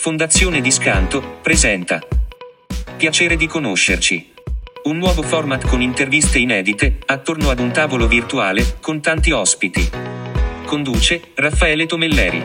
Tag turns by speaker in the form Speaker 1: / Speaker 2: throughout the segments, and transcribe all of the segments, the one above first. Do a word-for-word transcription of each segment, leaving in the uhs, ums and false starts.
Speaker 1: Fondazione Di Scanto presenta Piacere di conoscerci. Un nuovo format con interviste inedite, attorno ad un tavolo virtuale, con tanti ospiti. Conduce Raffaele Tomelleri.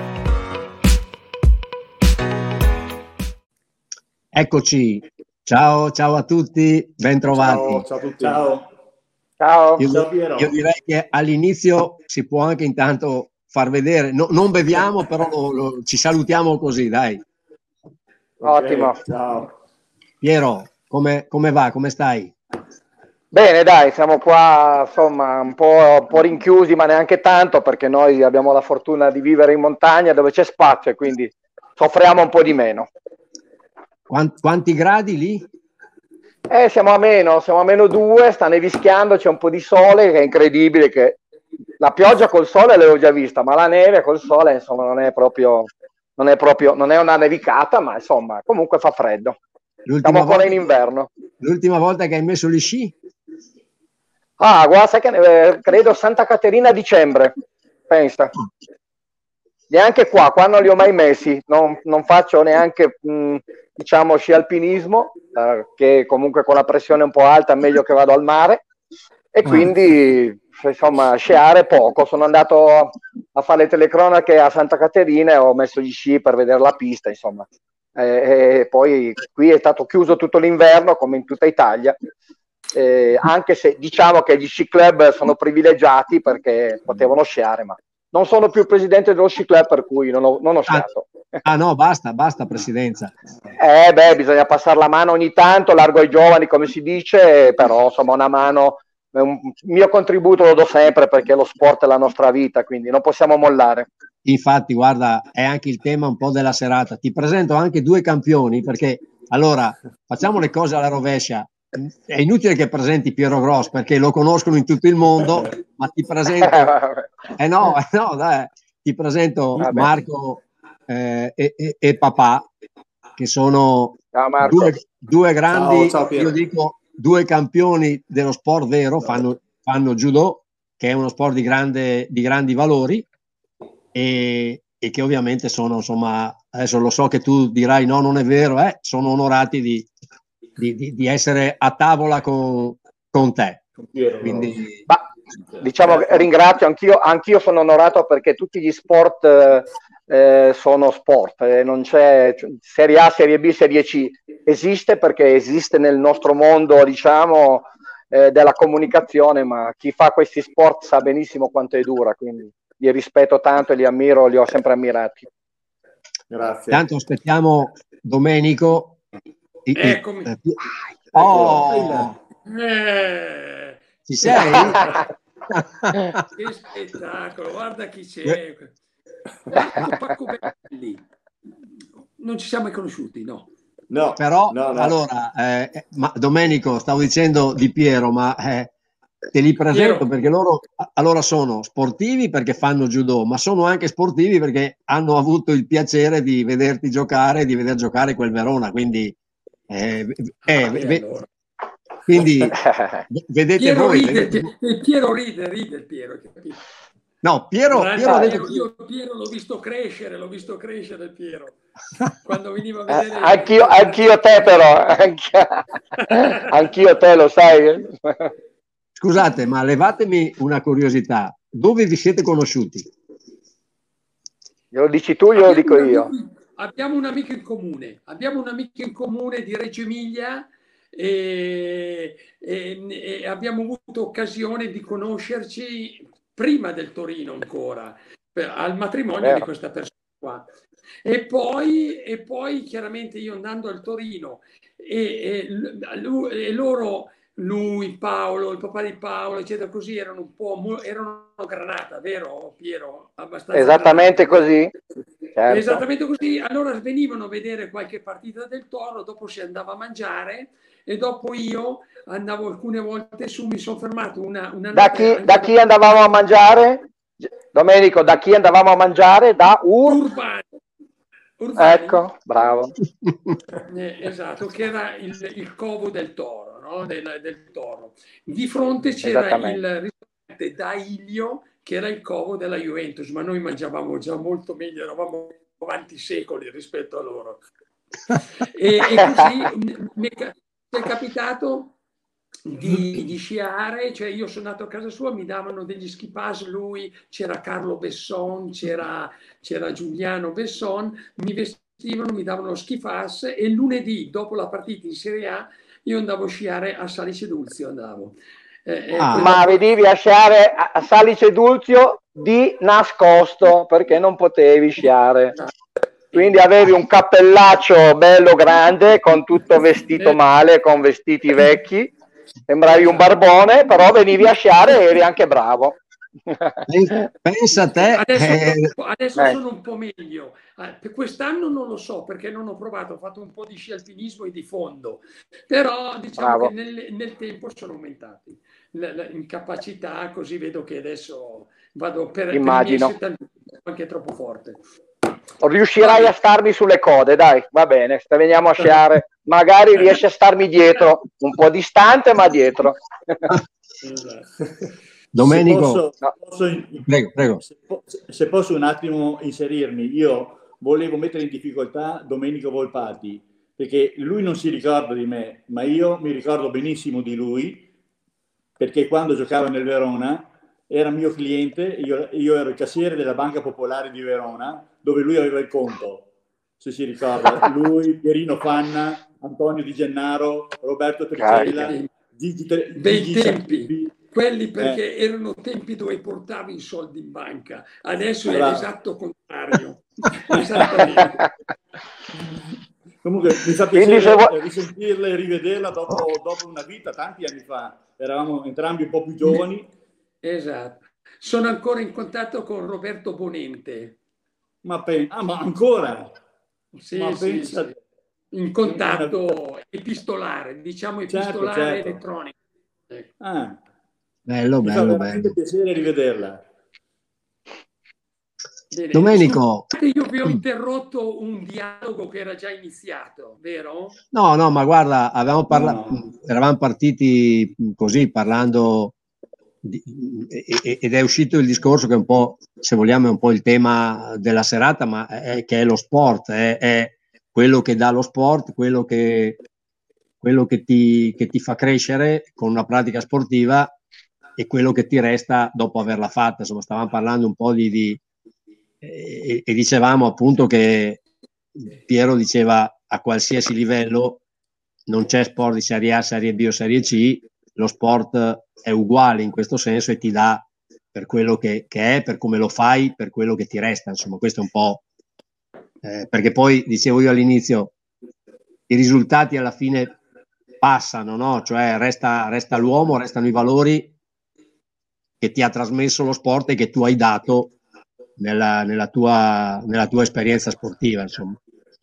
Speaker 2: Eccoci, ciao, ciao a tutti, ben trovati.
Speaker 3: Ciao, ciao a tutti.
Speaker 4: Ciao. Ciao.
Speaker 2: Io,
Speaker 4: Ciao Piero.
Speaker 2: io direi che all'inizio si può anche intanto far vedere, no, non beviamo, però lo, lo, ci salutiamo così, dai.
Speaker 4: Okay, ottimo.
Speaker 3: Ciao.
Speaker 2: Piero, come, come va? Come stai?
Speaker 4: Bene, dai, siamo qua insomma un po', un po' rinchiusi, ma neanche tanto, perché noi abbiamo la fortuna di vivere in montagna dove c'è spazio e quindi soffriamo un po' di meno.
Speaker 2: Quanti, quanti gradi lì?
Speaker 4: Eh, siamo a meno, siamo a meno due, sta nevischiando, c'è un po' di sole, che è incredibile, che la pioggia col sole l'avevo già vista, ma la neve col sole insomma non è proprio, non è proprio, non è una nevicata, ma insomma comunque fa freddo.
Speaker 2: L'ultima
Speaker 4: Siamo ancora
Speaker 2: volta,
Speaker 4: in inverno.
Speaker 2: L'ultima volta che hai messo gli sci?
Speaker 4: Ah, guarda, sai che eh, credo Santa Caterina a dicembre, pensa. Neanche qua, qua non li ho mai messi, non, non faccio neanche, mh, diciamo, sci alpinismo, eh, che comunque con la pressione un po' alta è meglio che vado al mare, e quindi, insomma, sciare poco. Sono andato a fare le telecronache a Santa Caterina e ho messo gli sci per vedere la pista, insomma. E, e poi qui è stato chiuso tutto l'inverno, come in tutta Italia, eh, anche se diciamo che gli sci club sono privilegiati perché potevano sciare, ma non sono più presidente dello sci club, per cui non ho, non ho sciato.
Speaker 2: Ah, ah no, basta, basta presidenza.
Speaker 4: Eh beh, bisogna passare la mano ogni tanto, largo ai giovani come si dice, però insomma una mano, un mio contributo lo do sempre perché lo sport è la nostra vita, quindi non possiamo mollare.
Speaker 2: Infatti, guarda, è anche il tema un po' della serata. Ti presento anche due campioni perché, allora, facciamo le cose alla rovescia. È inutile che presenti Piero Gross perché lo conoscono in tutto il mondo, ma ti presento eh no, eh no dai, ti presento
Speaker 4: Vabbè.
Speaker 2: Marco eh, e, e, e papà, che sono
Speaker 4: Ciao,
Speaker 2: due, due grandi,
Speaker 3: Ciao, ciao,
Speaker 2: io dico due campioni dello sport vero, fanno, fanno judo, che è uno sport di, grande, di grandi valori, e, e che ovviamente sono, insomma, adesso lo so che tu dirai no, non è vero, eh, sono onorati di Di, di, di essere a tavola con, con te. Quindi,
Speaker 4: ma, diciamo che ringrazio, anch'io, anch'io sono onorato perché tutti gli sport eh, sono sport, eh, non c'è Serie A, Serie B, Serie C, esiste perché esiste nel nostro mondo, diciamo, eh, della comunicazione, ma chi fa questi sport sa benissimo quanto è dura, quindi li rispetto tanto e li ammiro, li ho sempre ammirati.
Speaker 3: Grazie.
Speaker 2: Tanto aspettiamo Domenico.
Speaker 5: Eccomi.
Speaker 2: Oh,
Speaker 5: eh,
Speaker 2: ci sei?
Speaker 5: Che spettacolo, guarda chi c'è. Guarda, Paco Belli. Non ci siamo mai conosciuti, no?
Speaker 3: No,
Speaker 2: però
Speaker 3: no, no.
Speaker 2: allora, eh, ma Domenico, stavo dicendo di Piero, ma eh, te li presento
Speaker 5: Piero.
Speaker 2: Perché loro allora sono sportivi perché fanno judo, ma sono anche sportivi perché hanno avuto il piacere di vederti giocare, di veder giocare quel Verona, quindi Eh, eh,
Speaker 5: ah,
Speaker 2: ve,
Speaker 5: allora.
Speaker 2: quindi vedete
Speaker 5: Piero
Speaker 2: voi
Speaker 5: ride,
Speaker 2: vedete...
Speaker 5: Piero ride, ride Piero.
Speaker 2: No, Piero,
Speaker 5: Guarda,
Speaker 2: Piero,
Speaker 5: Piero
Speaker 2: detto...
Speaker 5: io Piero l'ho visto crescere, l'ho visto crescere Piero. Quando veniva a vedere
Speaker 4: eh, anch'io, anch'io te però, anch'io, anch'io te lo sai.
Speaker 2: Scusate, ma levatemi una curiosità, dove vi siete conosciuti?
Speaker 4: Glielo dici tu, glielo dico io.
Speaker 5: Abbiamo un amico in comune, abbiamo un amico in comune di Reggio Emilia e, e, e abbiamo avuto occasione di conoscerci prima del Torino ancora, per, al matrimonio
Speaker 4: Vero.
Speaker 5: di questa persona qua. E poi, e poi chiaramente io andando al Torino e, e, lui, e loro, lui, Paolo, il papà di Paolo, eccetera, così erano un po', erano granata, vero Piero? Abbastanza
Speaker 4: Esattamente
Speaker 5: granata.
Speaker 4: Così. Certo.
Speaker 5: Esattamente così, allora venivano a vedere qualche partita del Toro, dopo si andava a mangiare e dopo io andavo alcune volte su, mi sono fermato una, una
Speaker 4: da
Speaker 5: notte
Speaker 4: chi, da chi andavamo a mangiare? Domenico, da chi andavamo a mangiare? Da Ur...
Speaker 5: Urbani. Urbani.
Speaker 4: Ecco, bravo.
Speaker 5: Eh, esatto, che era il, il covo del Toro, no? del, del Toro. Di fronte c'era il ristorante da Ilio, che era il Como della Juventus, ma noi mangiavamo già molto meglio, eravamo avanti secoli rispetto a loro. E, e così mi è capitato di, di sciare, cioè io sono andato a casa sua, mi davano degli ski pass, lui, c'era Carlo Besson, c'era, c'era Giuliano Besson, mi vestivano, mi davano lo ski pass, e lunedì dopo la partita in Serie A io andavo a sciare a Salice Dulzio, andavo. Eh,
Speaker 4: ah, ma venivi a sciare a Salice Dulzio di nascosto perché non potevi sciare, quindi avevi un cappellaccio bello grande con tutto vestito male, con vestiti vecchi, sembravi un barbone, però venivi a sciare e eri anche bravo.
Speaker 2: Pensa a te.
Speaker 5: Adesso,
Speaker 2: eh...
Speaker 5: adesso sono un po' meglio. Per quest'anno non lo so perché non ho provato, ho fatto un po' di sci alpinismo e di fondo, però diciamo bravo. Che nel, nel tempo sono aumentati in capacità, così vedo che adesso vado per,
Speaker 4: immagino
Speaker 5: per i miei settanta, anche troppo forte.
Speaker 4: Riuscirai a starmi sulle code, dai, va bene, se veniamo a sciare, magari riesci a starmi dietro, un po' distante ma dietro.
Speaker 2: Domenico,
Speaker 3: se posso, no. posso in,
Speaker 2: prego, prego.
Speaker 3: Se, se posso un attimo inserirmi, io volevo mettere in difficoltà Domenico Volpati, perché lui non si ricorda di me, ma io mi ricordo benissimo di lui, perché quando giocava nel Verona era mio cliente, io, io ero il cassiere della Banca Popolare di Verona, dove lui aveva il conto, se si ricorda. Lui, Pierino Fanna, Antonio Di Gennaro, Roberto Tricella, Gigi, Gigi,
Speaker 5: bei
Speaker 3: Gigi
Speaker 5: tempi,
Speaker 3: Sacchi.
Speaker 5: quelli perché
Speaker 3: eh.
Speaker 5: erano tempi dove portavi i soldi in banca, adesso
Speaker 3: allora.
Speaker 5: È l'esatto contrario. Esattamente.
Speaker 3: Comunque mi fa piacere vuoi... risentirla e rivederla dopo, dopo una vita, tanti anni fa, eravamo entrambi un po' più giovani.
Speaker 5: Esatto, sono ancora in contatto con Roberto Bonente.
Speaker 3: Ma, pen... ah, ma ancora?
Speaker 5: Sì,
Speaker 3: ma
Speaker 5: sì,
Speaker 3: pensa...
Speaker 5: sì. In contatto epistolare, diciamo epistolare
Speaker 3: certo, certo.
Speaker 5: elettronico. Ecco.
Speaker 3: Ah,
Speaker 2: bello,
Speaker 3: mi
Speaker 2: bello,
Speaker 3: fa veramente
Speaker 2: bello.
Speaker 3: piacere rivederla.
Speaker 5: Bene.
Speaker 2: Domenico,
Speaker 5: Scusate, io vi ho interrotto un dialogo che era già iniziato, vero?
Speaker 2: No, no, ma guarda, avevamo parlato,
Speaker 3: no, no.
Speaker 2: eravamo partiti così parlando di, ed è uscito il discorso che è un po', se vogliamo, è un po' il tema della serata, ma è, che è lo sport, è, è quello che dà lo sport, quello che, quello che ti, che ti fa crescere con una pratica sportiva e quello che ti resta dopo averla fatta. Insomma, stavamo parlando un po' di, di e, e dicevamo appunto che Piero diceva a qualsiasi livello non c'è sport di Serie A, Serie B o Serie C, lo sport è uguale in questo senso e ti dà per quello che, che è, per come lo fai, per quello che ti resta. Insomma, questo è un po' eh, perché poi dicevo io all'inizio i risultati alla fine passano, no? Cioè resta, resta l'uomo, restano i valori che ti ha trasmesso lo sport e che tu hai dato nella, nella, tua, nella tua esperienza sportiva, insomma.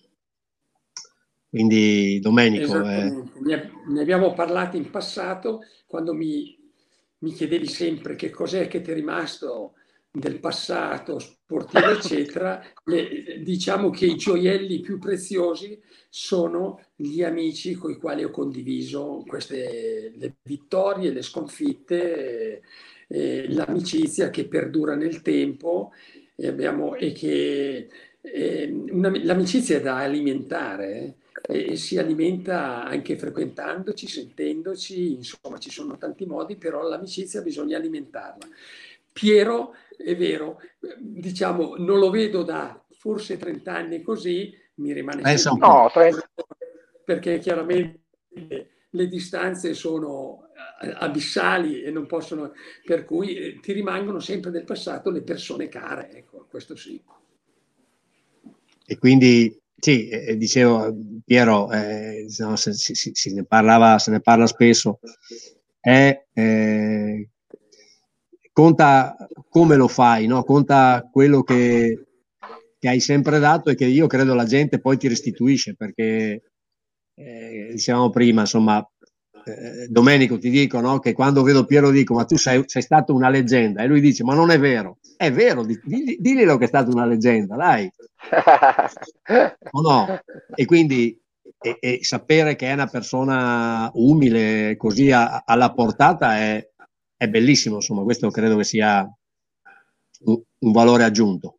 Speaker 2: Quindi Domenico
Speaker 5: eh... ne abbiamo parlato in passato quando mi, mi chiedevi sempre che cos'è che ti è rimasto del passato sportivo eccetera. Le, diciamo che i gioielli più preziosi sono gli amici con i quali ho condiviso queste le vittorie, le sconfitte, eh, l'amicizia che perdura nel tempo e, abbiamo, e che eh, una, l'amicizia è da alimentare eh, e si alimenta anche frequentandoci, sentendoci, insomma ci sono tanti modi, però l'amicizia bisogna alimentarla. Piero, è vero, diciamo non lo vedo da forse trenta anni così, mi rimane
Speaker 2: Pensa
Speaker 5: sempre
Speaker 2: un
Speaker 4: no, trenta
Speaker 5: perché chiaramente le distanze sono abissali e non possono, per cui ti rimangono sempre del passato le persone care, ecco, questo sì.
Speaker 2: E quindi sì, eh, dicevo Piero, eh, no, se, si, si, si ne parlava, se ne parla spesso, è, eh, conta come lo fai, no? Conta quello che, che hai sempre dato e che io credo la gente poi ti restituisce, perché eh, dicevamo prima, insomma, eh, Domenico ti dico, no? Che quando vedo Piero dico ma tu sei, sei stato una leggenda, e lui dice ma non è vero, è vero, digli, diglielo che è stato una leggenda, dai. O no? E quindi e, e sapere che è una persona umile così a, alla portata è, è bellissimo, insomma, questo credo che sia un valore aggiunto.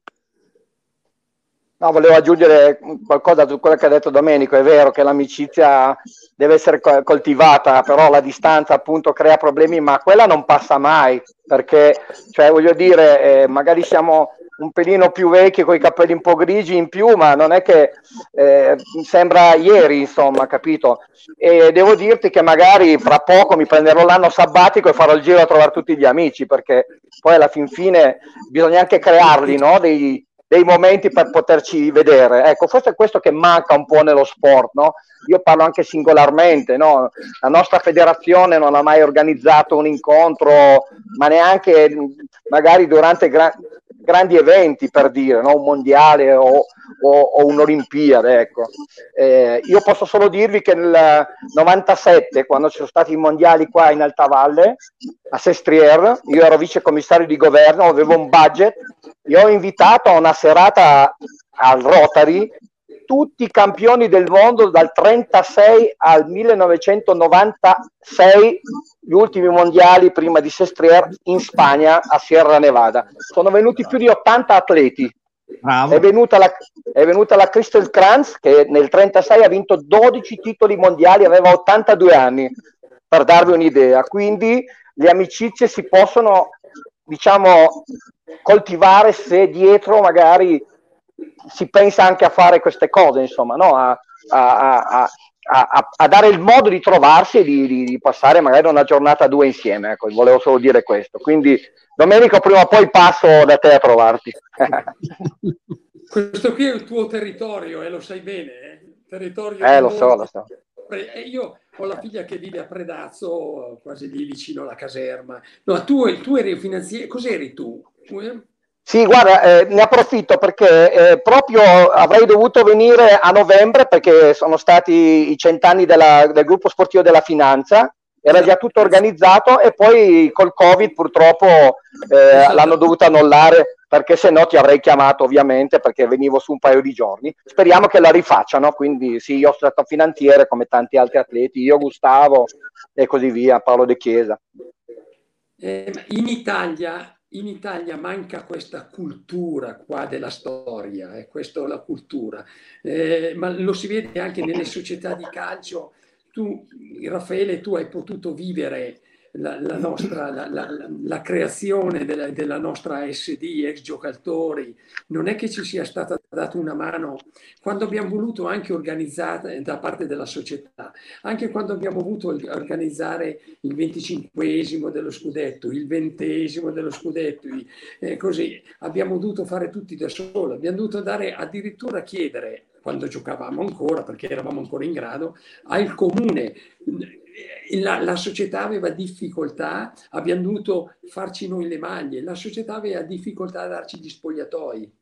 Speaker 4: No, volevo aggiungere qualcosa su quello che ha detto Domenico. È vero che l'amicizia deve essere coltivata, però la distanza appunto crea problemi, ma quella non passa mai, perché, cioè, voglio dire, eh, magari siamo un pelino più vecchi con i capelli un po' grigi in più, ma non è che eh, sembra ieri, insomma, capito? E devo dirti che magari fra poco mi prenderò l'anno sabbatico e farò il giro a trovare tutti gli amici, perché poi alla fin fine bisogna anche crearli, no? Dei dei momenti per poterci vedere. Ecco, forse è questo che manca un po' nello sport, no? Io parlo anche singolarmente, no? La nostra federazione non ha mai organizzato un incontro, ma neanche magari durante gra- grandi eventi, per dire, no? Un mondiale o, o, o un'Olimpiade, ecco. Eh, io posso solo dirvi che nel novantasette, quando ci sono stati i mondiali qua in Alta Valle, a Sestriere, io ero vice commissario di governo, avevo un budget, io ho invitato a una serata al Rotary tutti i campioni del mondo dal trentasei al millenovecentonovantasei, gli ultimi mondiali prima di Sestriere in Spagna a Sierra Nevada. Sono venuti più di ottanta atleti. Bravo. È venuta la, è venuta la Crystal Kranz, che nel trentasei ha vinto dodici titoli mondiali, aveva ottantadue anni, per darvi un'idea. Quindi le amicizie si possono, diciamo, coltivare se dietro magari si pensa anche a fare queste cose, insomma, no? a, a, a, a, a dare il modo di trovarsi e di, di, di passare magari una giornata due insieme. Ecco, volevo solo dire questo. Quindi Domenico, prima o poi passo da te a trovarti.
Speaker 5: Questo qui è il tuo territorio e eh, lo sai bene, eh? Territorio
Speaker 4: eh lo so, lo so.
Speaker 5: Io ho la figlia che vive a Predazzo, quasi lì vicino alla caserma. No, tu, tu eri finanziere, cos'eri tu?
Speaker 4: Sì, guarda, eh, ne approfitto perché eh, proprio avrei dovuto venire a novembre, perché sono stati i cent'anni della, del gruppo sportivo della Finanza, era già tutto organizzato e poi col Covid purtroppo eh, l'hanno dovuto annullare, perché se no ti avrei chiamato ovviamente, perché venivo su un paio di giorni. Speriamo che la rifacciano, quindi sì, io sono stato finanziere come tanti altri atleti, io, Gustavo e così via, Paolo De Chiesa.
Speaker 5: Eh, in Italia In Italia manca questa cultura qua della storia, è eh, questa la cultura, eh, ma lo si vede anche nelle società di calcio. Tu, Raffaele, tu hai potuto vivere la, la nostra la, la, la creazione della, della nostra S D, ex giocatori. Non è che ci sia stata data una mano quando abbiamo voluto anche organizzare da parte della società, anche quando abbiamo voluto organizzare il venticinquesimo dello scudetto, il ventesimo dello scudetto, eh, così abbiamo dovuto fare tutti da soli, abbiamo dovuto dare addirittura chiedere, quando giocavamo ancora, perché eravamo ancora in grado, al comune. La, la società aveva difficoltà, abbiamo dovuto farci noi le maglie, la società aveva difficoltà a darci gli spogliatoi.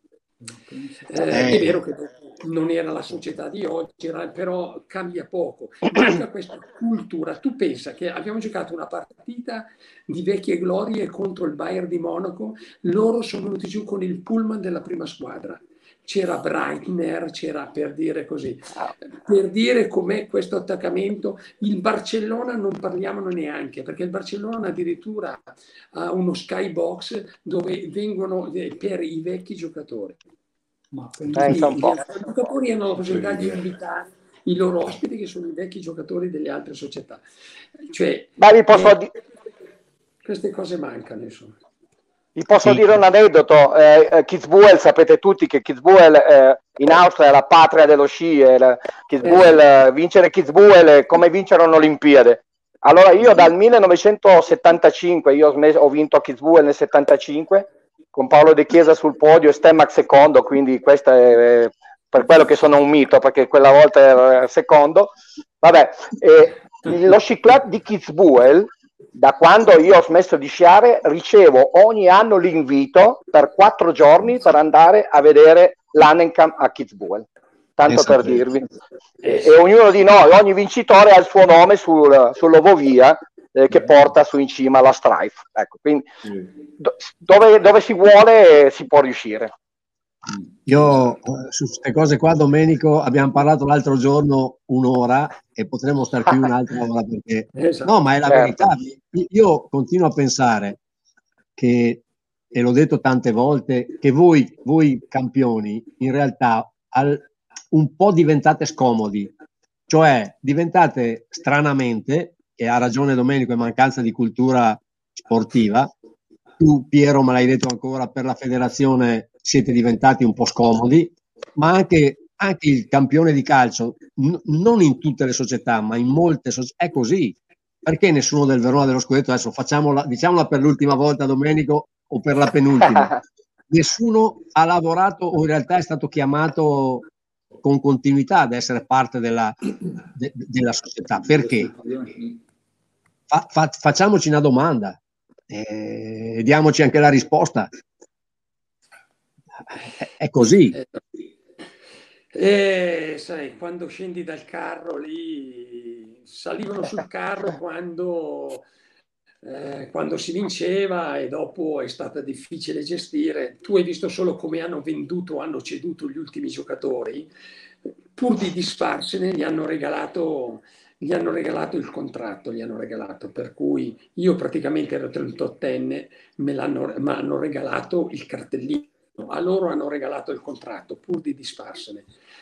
Speaker 5: Eh, è vero che non era la società di oggi, era, però cambia poco. Manca questa cultura. Tu pensa che abbiamo giocato una partita di vecchie glorie contro il Bayern di Monaco, loro sono venuti giù con il pullman della prima squadra. C'era Breitner, c'era, per dire così, per dire com'è questo attaccamento. Il Barcellona non parliamone neanche, perché il Barcellona addirittura ha uno skybox dove vengono per i vecchi giocatori. Ma i, i giocatori hanno la possibilità di invitare i loro ospiti, che sono i vecchi giocatori delle altre società. Cioè,
Speaker 4: Ma vi posso
Speaker 5: eh,
Speaker 4: di-
Speaker 5: queste cose mancano, insomma.
Speaker 4: Vi posso
Speaker 2: Sì.
Speaker 4: dire un aneddoto, eh, Kitzbühel, sapete tutti che Kitzbühel eh, in Austria è la patria dello sci, eh, la- Kitzbühel, eh, vincere Kitzbühel è come vincere un'Olimpiade. Allora io dal millenovecentosettantacinque, io ho, smesso, ho vinto a Kitzbühel nel settantacinque, con Paolo De Chiesa sul podio e Stemac secondo, quindi questo è eh, per quello che sono un mito, perché quella volta era secondo. Vabbè, eh, lo sci club di Kitzbühel, da quando io ho smesso di sciare, ricevo ogni anno l'invito per quattro giorni per andare a vedere l'Annenkamp a Kitzbühel, tanto per dirvi. E, e ognuno di noi, ogni vincitore ha il suo nome sul, sull'ovovia eh, che porta su in cima la Strife. Ecco, quindi do, dove, dove si vuole si può riuscire.
Speaker 2: Io su queste cose qua, Domenico, abbiamo parlato l'altro giorno un'ora e potremmo star qui un'altra ora, perché
Speaker 5: Esatto.
Speaker 2: no, ma è la
Speaker 4: Certo.
Speaker 2: verità. Io continuo a pensare che e l'ho detto tante volte, che voi, voi campioni in realtà al, un po' diventate scomodi, cioè diventate stranamente, e ha ragione Domenico, è mancanza di cultura sportiva. Tu Piero me l'hai detto ancora, per la federazione siete diventati un po' scomodi, ma anche, anche il campione di calcio, n- non in tutte le società, ma in molte società, è così. Perché nessuno del Verona dello scudetto, adesso facciamola, diciamola per l'ultima volta Domenico o per la penultima, nessuno ha lavorato o in realtà è stato chiamato con continuità ad essere parte della, de, della società. Perché? Fa, fa, facciamoci una domanda e diamoci anche la risposta. È, è così.
Speaker 5: E sai, quando scendi dal carro lì, salivano sul carro quando, eh, quando si vinceva e dopo è stata difficile gestire. Tu hai visto solo come hanno venduto, hanno ceduto gli ultimi giocatori, pur di disfarsene gli hanno regalato, gli hanno regalato il contratto, gli hanno regalato, per cui io praticamente ero trentottenne, me l'hanno, mi hanno regalato il cartellino. A loro hanno regalato il contratto pur di disfarsene.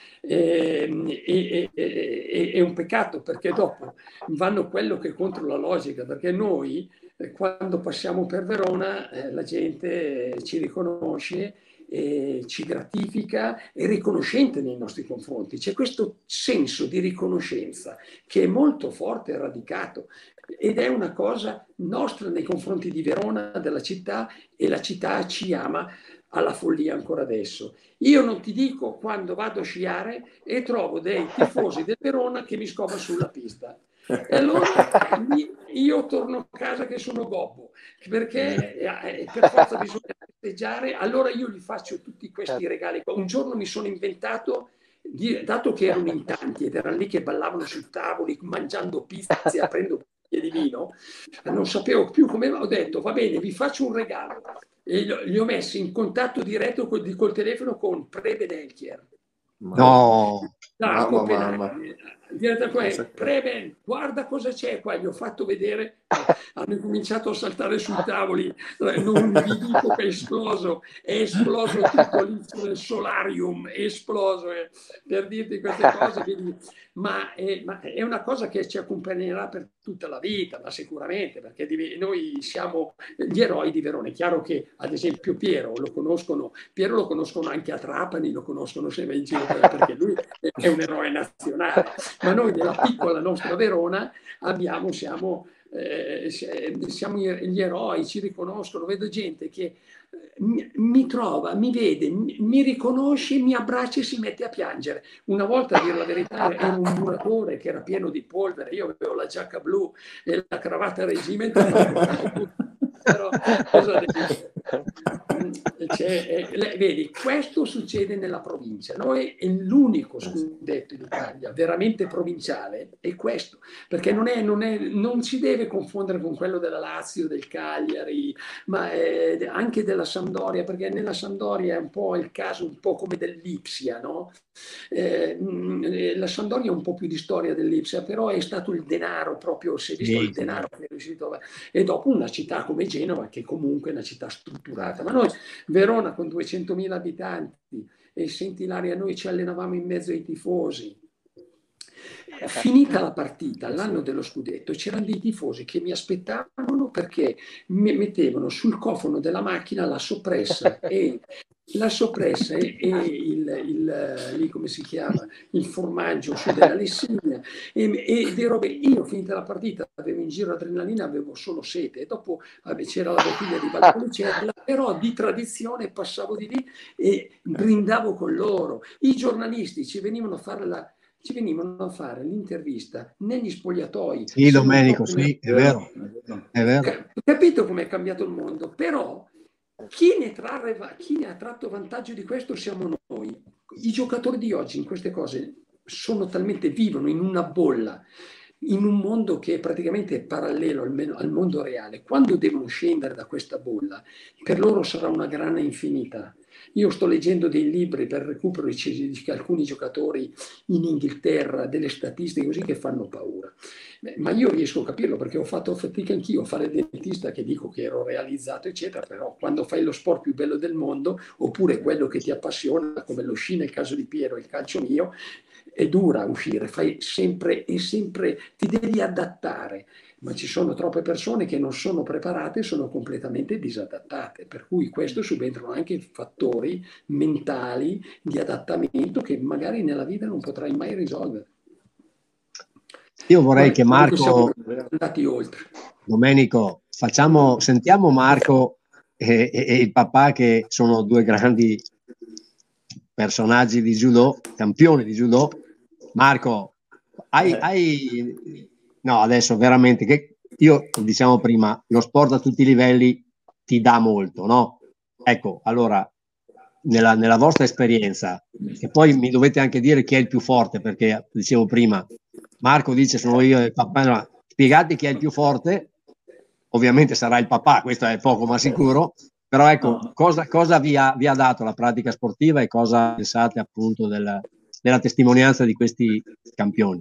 Speaker 5: E, e, e, è un peccato, perché dopo vanno quello che è contro la logica, perché noi eh, quando passiamo per Verona eh, la gente ci riconosce, e ci gratifica, è riconoscente nei nostri confronti. C'è questo senso di riconoscenza che è molto forte e radicato, ed è una cosa nostra nei confronti di Verona, della città, e la città ci ama alla follia ancora adesso. Io non ti dico quando vado a sciare e trovo dei tifosi del Verona che mi scovano sulla pista. E allora io torno a casa che sono gobbo, perché eh, per forza bisogna festeggiare. Allora io gli faccio tutti questi regali. Un giorno mi sono inventato, dato che erano in tanti ed erano lì che ballavano sui tavoli, mangiando pizze, aprendo bottiglie di vino, non sapevo più come, ho detto va bene, vi faccio un regalo. E li ho messi in contatto diretto col, col telefono con Preben Elchier.
Speaker 2: No,
Speaker 5: da Copenaghen. Preben, guarda cosa c'è qua. Gli ho fatto vedere, hanno cominciato a saltare sui tavoli. Non vi dico che è esploso, è esploso tutto l'inizio del solarium, è esploso, eh, per dirti queste cose. Quindi, ma, è, ma è una cosa che ci accompagnerà per tutta la vita, ma sicuramente, perché noi siamo gli eroi di Verona. È chiaro che, ad esempio, Piero lo conoscono, Piero lo conoscono anche a Trapani, lo conoscono sempre in giro, perché lui è un eroe nazionale. Ma noi nella piccola nostra Verona abbiamo, siamo, eh, siamo gli eroi, ci riconoscono. Vedo gente che mi, mi trova, mi vede, mi, mi riconosce, mi abbraccia e si mette a piangere. Una volta, a dire la verità, ero un muratore che era pieno di polvere, io avevo la giacca blu e la cravatta regimentale. Però cosa devi Cioè, eh, vedi, questo succede nella provincia. Noi è l'unico scudetto in Italia veramente provinciale, è questo, perché non, è, non, è, non si deve confondere con quello della Lazio, del Cagliari, ma eh, anche della Sampdoria, perché nella Sampdoria è un po' il caso un po' come dell'Ipsia, no? Eh, la Sampdoria ha un po' più di storia dell'Ipsia, però è stato il denaro proprio, si è visto il denaro che è riuscito a... e dopo una città come Genova, che comunque è una città strutturata. Ma noi, Verona con duecentomila abitanti, e senti l'aria, noi ci allenavamo in mezzo ai tifosi. Finita la partita, l'anno dello scudetto, c'erano dei tifosi che mi aspettavano perché mi mettevano sul cofano della macchina la soppressa e la soppressa e, e il, il, lì come si chiama, il formaggio su della lessigna e, e di robe. Io finita la partita avevo in giro adrenalina, avevo solo sete e dopo vabbè, c'era la bottiglia di Valpolicella, però di tradizione passavo di lì e brindavo con loro. I giornalisti ci venivano a fare la ci venivano a fare l'intervista negli spogliatoi.
Speaker 2: Sì, Domenico, sì, è vero, è vero.
Speaker 5: Capito come è cambiato il mondo? Però chi ne, trarre, chi ne ha tratto vantaggio di questo siamo noi. I giocatori di oggi in queste cose sono talmente, vivono in una bolla, in un mondo che è praticamente parallelo almeno al mondo reale. Quando devono scendere da questa bolla, per loro sarà una grana infinita. Io sto leggendo dei libri per recupero di alcuni giocatori in Inghilterra, delle statistiche così che fanno paura. Ma io riesco a capirlo perché ho fatto fatica anch'io a fare dentista, che dico che ero realizzato, eccetera, però quando fai lo sport più bello del mondo, oppure quello che ti appassiona, come lo sci nel caso di Piero e il calcio mio, è dura uscire, fai sempre e sempre, ti devi adattare. Ma ci sono troppe persone che non sono preparate e sono completamente disadattate, per cui questo subentrano anche fattori mentali di adattamento che magari nella vita non potrai mai risolvere.
Speaker 2: Io vorrei
Speaker 5: Guarda,
Speaker 2: che Marco,
Speaker 5: siamo andati oltre.
Speaker 2: Domenico, facciamo, sentiamo Marco e, e, e il papà, che sono due grandi personaggi di judo, campioni di judo. Marco, hai,
Speaker 6: Eh.
Speaker 2: hai no, adesso veramente, che io, diciamo prima, lo sport a tutti i livelli ti dà molto, no? Ecco, allora, nella, nella vostra esperienza, e poi mi dovete anche dire chi è il più forte, perché dicevo prima, Marco dice sono io e il papà, no, spiegate chi è il più forte, ovviamente sarà il papà, questo è poco ma sicuro, però ecco,
Speaker 6: No.
Speaker 2: cosa, cosa vi, ha, vi ha dato la pratica sportiva e cosa pensate appunto della, della testimonianza di questi campioni?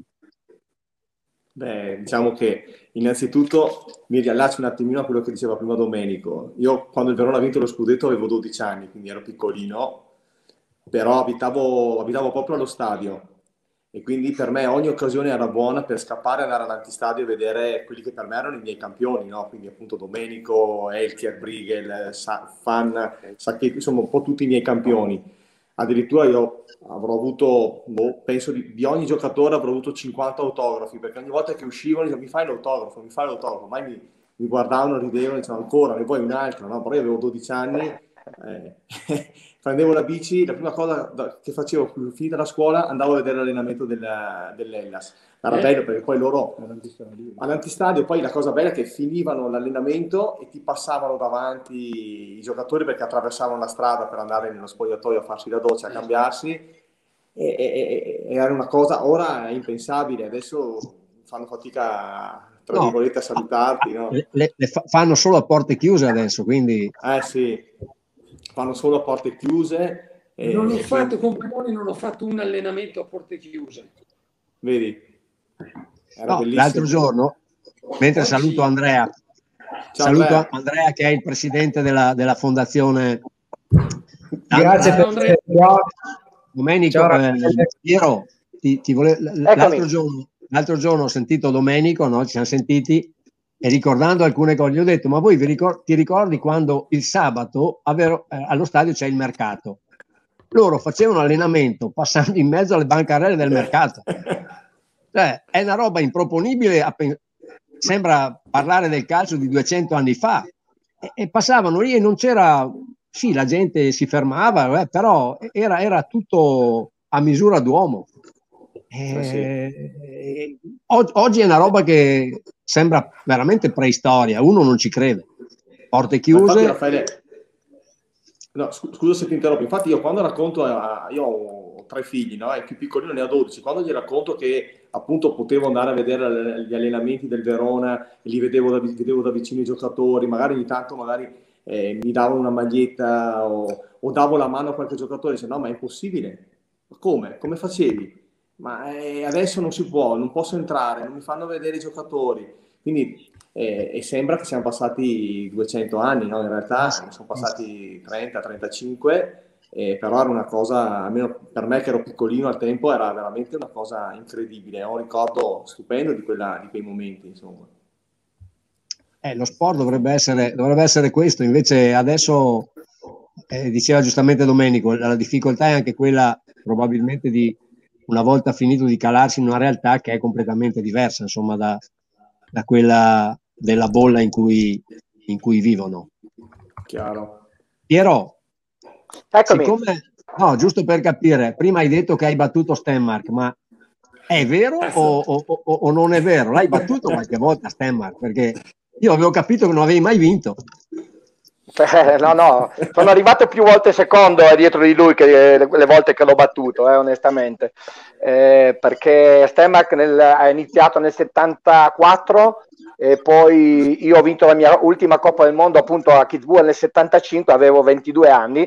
Speaker 6: Beh, diciamo che innanzitutto mi riallaccio un attimino a quello che diceva prima Domenico. Io quando il Verona ha vinto lo scudetto avevo dodici anni, quindi ero piccolino, però abitavo, abitavo proprio allo stadio e quindi per me ogni occasione era buona per scappare, andare all'antistadio e vedere quelli che per me erano i miei campioni, no? Quindi appunto Domenico, Eltier, Briegel, Sa- Fan, Sacchetti, insomma un po' tutti i miei campioni. Addirittura io avrò avuto, boh, penso di, di ogni giocatore avrò avuto cinquanta autografi, perché ogni volta che uscivano dicevano mi fai l'autografo, mi fai l'autografo, mai mi, mi guardavano, ridevano, dicevano ancora, ne vuoi un altro, no? Però io avevo dodici anni, eh, prendevo la bici, la prima cosa da, che facevo finita la scuola andavo a vedere l'allenamento della, dell'Hellas. Era bello perché poi loro all'antistadio, poi la cosa bella è che finivano l'allenamento e ti passavano davanti i giocatori perché attraversavano la strada per andare nello spogliatoio a farsi la doccia, a cambiarsi, e, e, e era una cosa, ora è impensabile, adesso fanno fatica tra
Speaker 2: No,
Speaker 6: virgolette a salutarti, no?
Speaker 2: le, le fa- fanno solo a porte chiuse adesso, quindi
Speaker 6: Eh sì, fanno solo a porte chiuse. E,
Speaker 5: non ho
Speaker 6: e
Speaker 5: fatto,
Speaker 6: quindi,
Speaker 5: con Pimoni non ho fatto un allenamento a porte chiuse.
Speaker 6: vedi? Era
Speaker 2: no,
Speaker 6: bellissimo.
Speaker 2: l'altro giorno, mentre
Speaker 5: Poi
Speaker 2: saluto
Speaker 5: sì.
Speaker 2: Andrea,
Speaker 6: Ciao,
Speaker 2: saluto
Speaker 6: Andrea.
Speaker 2: Andrea che è il presidente della, della fondazione.
Speaker 7: Grazie
Speaker 5: Ciao,
Speaker 7: per
Speaker 5: Andrea.
Speaker 7: essere qua.
Speaker 2: Domenico,
Speaker 7: Ciao,
Speaker 2: eh, Piero, ti, ti vole- l'altro, giorno, l'altro giorno ho sentito Domenico, no? Ci siamo sentiti e ricordando alcune cose, gli ho detto, ma voi vi ricor- ti ricordi quando il sabato avvero, eh, allo stadio c'è il mercato? Loro facevano allenamento passando in mezzo alle bancarelle del mercato. Cioè, è una roba improponibile, a pen- sembra parlare del calcio di duecento anni fa, e, e passavano lì e non c'era, sì, la gente si fermava, eh, però era, era tutto a misura d'uomo.
Speaker 6: Eh sì.
Speaker 2: Eh, og- oggi è una roba che sembra veramente preistoria, uno non ci crede. Porte
Speaker 6: Ma infatti,
Speaker 2: chiuse.
Speaker 6: Raffaele, no, scu- scusa se ti interrompo. Infatti, io quando racconto, a, io ho tre figli, no? E il più piccolino ne ha dodici. Quando gli racconto che appunto potevo andare a vedere gli allenamenti del Verona e li vedevo da, vedevo da vicino i giocatori, magari ogni tanto magari eh, mi davano una maglietta o, o davo la mano a qualche giocatore, dice no, ma è impossibile. Ma come? Come facevi? Ma eh, adesso non si può, non posso entrare, non mi fanno vedere i giocatori. Quindi eh, e sembra che siano passati duecento anni, no? In realtà ne sono passati trenta trentacinque, eh, però era una cosa, almeno per me che ero piccolino al tempo, era veramente una cosa incredibile, è un ricordo stupendo di, quella, di quei momenti, insomma.
Speaker 2: Eh, lo sport dovrebbe essere, dovrebbe essere questo, invece adesso, eh, diceva giustamente Domenico, la difficoltà è anche quella probabilmente di, una volta finito, di calarsi in una realtà che è completamente diversa, insomma, da, da quella della bolla in cui, in cui vivono.
Speaker 6: Chiaro.
Speaker 2: Piero,
Speaker 4: Eccomi.
Speaker 2: siccome, no, giusto per capire, prima hai detto che hai battuto Stenmark, ma è vero o, o, o, o non è vero? L'hai battuto qualche volta Stenmark? Perché io avevo capito che non avevi mai vinto.
Speaker 4: Eh, no, no, sono arrivato più volte secondo eh, dietro di lui che le, le volte che l'ho battuto, eh, onestamente, eh, perché Stenmark nel, ha iniziato nel settantaquattro e poi io ho vinto la mia ultima Coppa del Mondo appunto a Kitzbühel nel settantacinque, avevo ventidue anni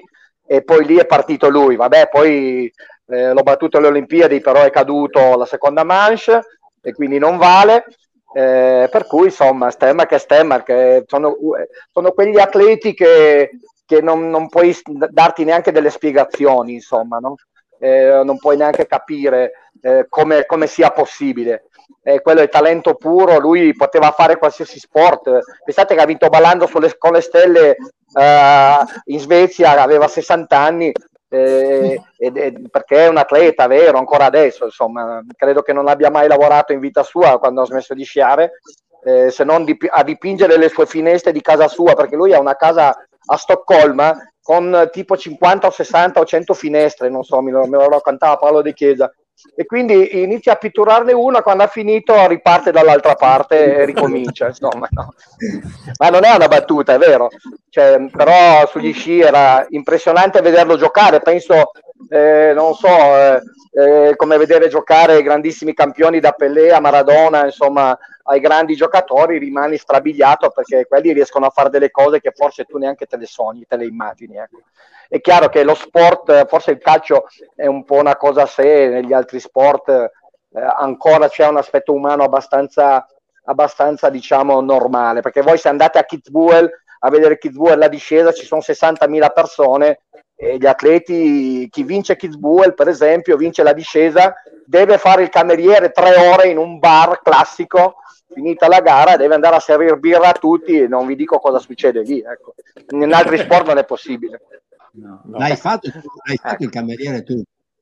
Speaker 4: e poi lì è partito lui. Vabbè, poi eh, l'ho battuto alle Olimpiadi, però è caduto la seconda manche e quindi non vale. Eh, per cui insomma Stenmark è Stenmark, sono, sono quegli atleti che, che non, non puoi darti neanche delle spiegazioni, insomma, no? Eh, non puoi neanche capire eh, come, come sia possibile. Eh, quello è talento puro, lui poteva fare qualsiasi sport. Pensate che ha vinto ballando sulle, con le stelle eh, in Svezia, aveva sessanta anni, eh, ed, ed, perché è un atleta vero ancora adesso, insomma. Credo che non abbia mai lavorato in vita sua quando ha smesso di sciare, eh, se non dip- a dipingere le sue finestre di casa sua, perché lui ha una casa a Stoccolma con tipo cinquanta o sessanta o cento finestre, non so, me lo, me lo raccontava Paolo De Chiesa, e quindi inizia a pitturarne una, quando ha finito riparte dall'altra parte e ricomincia, insomma, no. Ma non è una battuta, è vero, cioè, però sugli sci era impressionante vederlo giocare. Penso, eh, non so, eh, eh, come vedere giocare i grandissimi campioni da Pelé a Maradona, insomma, ai grandi giocatori, rimani strabiliato, perché quelli riescono a fare delle cose che forse tu neanche te le sogni, te le immagini, ecco. È chiaro che lo sport, forse il calcio è un po' una cosa a sé, negli altri sport eh, ancora c'è un aspetto umano abbastanza, abbastanza diciamo normale, perché voi se andate a Kitzbühel a vedere Kitzbühel la discesa ci sono sessantamila persone e gli atleti, chi vince Kitzbühel per esempio, vince la discesa, deve fare il cameriere tre ore in un bar classico, finita la gara deve andare a servire birra a tutti, e non vi dico cosa succede lì, ecco. In altri sport non è possibile.
Speaker 2: No, no. L'hai fatto, l'hai fatto ecco. Il cameriere tu?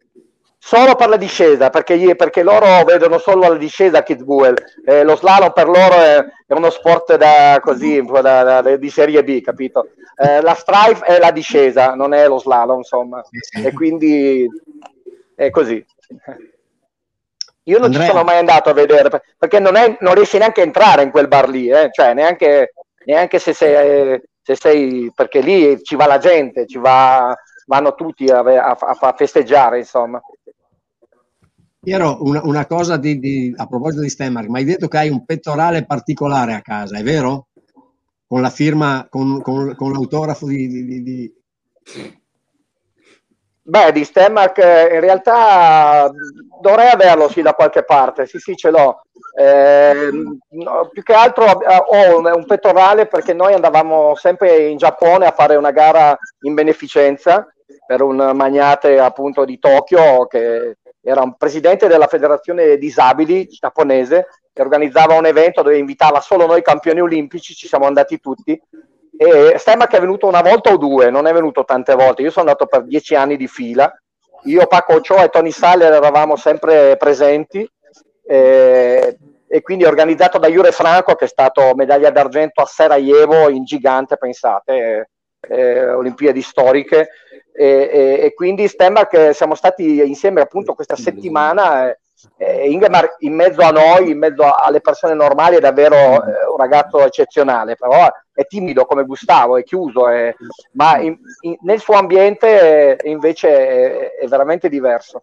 Speaker 4: Solo per la discesa, perché, perché loro vedono solo la discesa a Kitzbühel, eh, lo slalom per loro è, è uno sport da, così, da, da, di serie B, capito? Eh, la strife è la discesa, non è lo slalom, insomma, e quindi è così. Io non Andrea. Ci sono mai andato a vedere, perché non, è, non riesci neanche a entrare in quel bar lì, eh? Cioè neanche, neanche se sei... Se sei, perché lì ci va la gente, ci va, vanno tutti a, a, a festeggiare, insomma.
Speaker 2: Piero, una, una cosa di, di, a proposito di Stenmark, mi hai detto che hai un pettorale particolare a casa, è vero? Con la firma, con, con, con l'autografo di, di, di...
Speaker 4: Beh, di Stenmark in realtà dovrei averlo sì da qualche parte, sì sì ce l'ho. Eh, no, più che altro ho un pettorale perché noi andavamo sempre in Giappone a fare una gara in beneficenza per un magnate appunto di Tokyo che era un presidente della federazione disabili giapponese che organizzava un evento dove invitava solo noi campioni olimpici, ci siamo andati tutti. E Stenmark è venuto una volta o due, non è venuto tante volte. Io sono andato per dieci anni di fila, io, Paco Ochoa e Tony Saller eravamo sempre presenti, eh, e quindi organizzato da Jure Franco, che è stato medaglia d'argento a Sarajevo in gigante, pensate, eh, eh, Olimpiadi storiche, e, e, e quindi Stenmark siamo stati insieme appunto questa settimana. Eh, Eh, Ingemar in mezzo a noi, in mezzo alle persone normali, è davvero eh, un ragazzo eccezionale, però è timido come Gustavo, è chiuso, è, ma in, in, nel suo ambiente eh, invece è, è veramente diverso.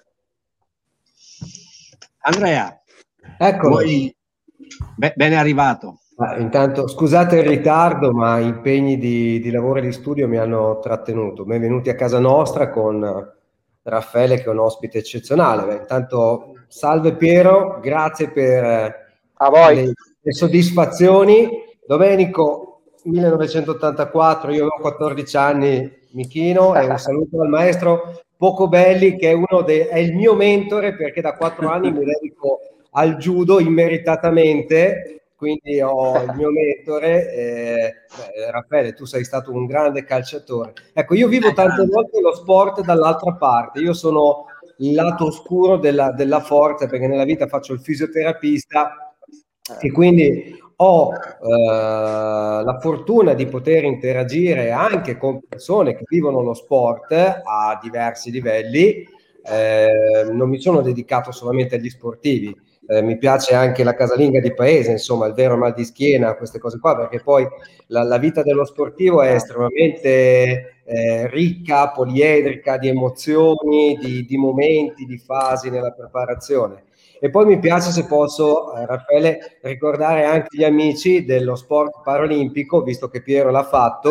Speaker 2: Andrea,
Speaker 7: ecco,
Speaker 2: Be- bene arrivato.
Speaker 7: Ah, intanto scusate il ritardo, ma impegni di, di lavoro e di studio mi hanno trattenuto. Benvenuti a casa nostra con Raffaele, che è un ospite eccezionale. Beh, intanto salve Piero, grazie per
Speaker 4: a voi.
Speaker 7: Le, le soddisfazioni. Domenico, millenovecentottantaquattro, io avevo quattordici anni, Michino, e un saluto al maestro Pocobelli, che è uno dei, è il mio mentore, perché da quattro anni mi dedico al judo immeritatamente. Quindi ho il mio mentore, eh, beh, Raffaele, tu sei stato un grande calciatore. Ecco, io vivo tante volte lo sport dall'altra parte, io sono il lato oscuro della, della forza, perché nella vita faccio il fisioterapista e quindi ho eh, la fortuna di poter interagire anche con persone che vivono lo sport a diversi livelli. Eh, non mi sono dedicato solamente agli sportivi. Eh, mi piace anche la casalinga di paese, insomma, il vero mal di schiena, queste cose qua, perché poi la, la vita dello sportivo è estremamente eh, ricca, poliedrica di emozioni, di, di momenti, di fasi nella preparazione. E poi mi piace, se posso, eh, Raffaele, ricordare anche gli amici dello sport paralimpico, visto che Piero l'ha fatto,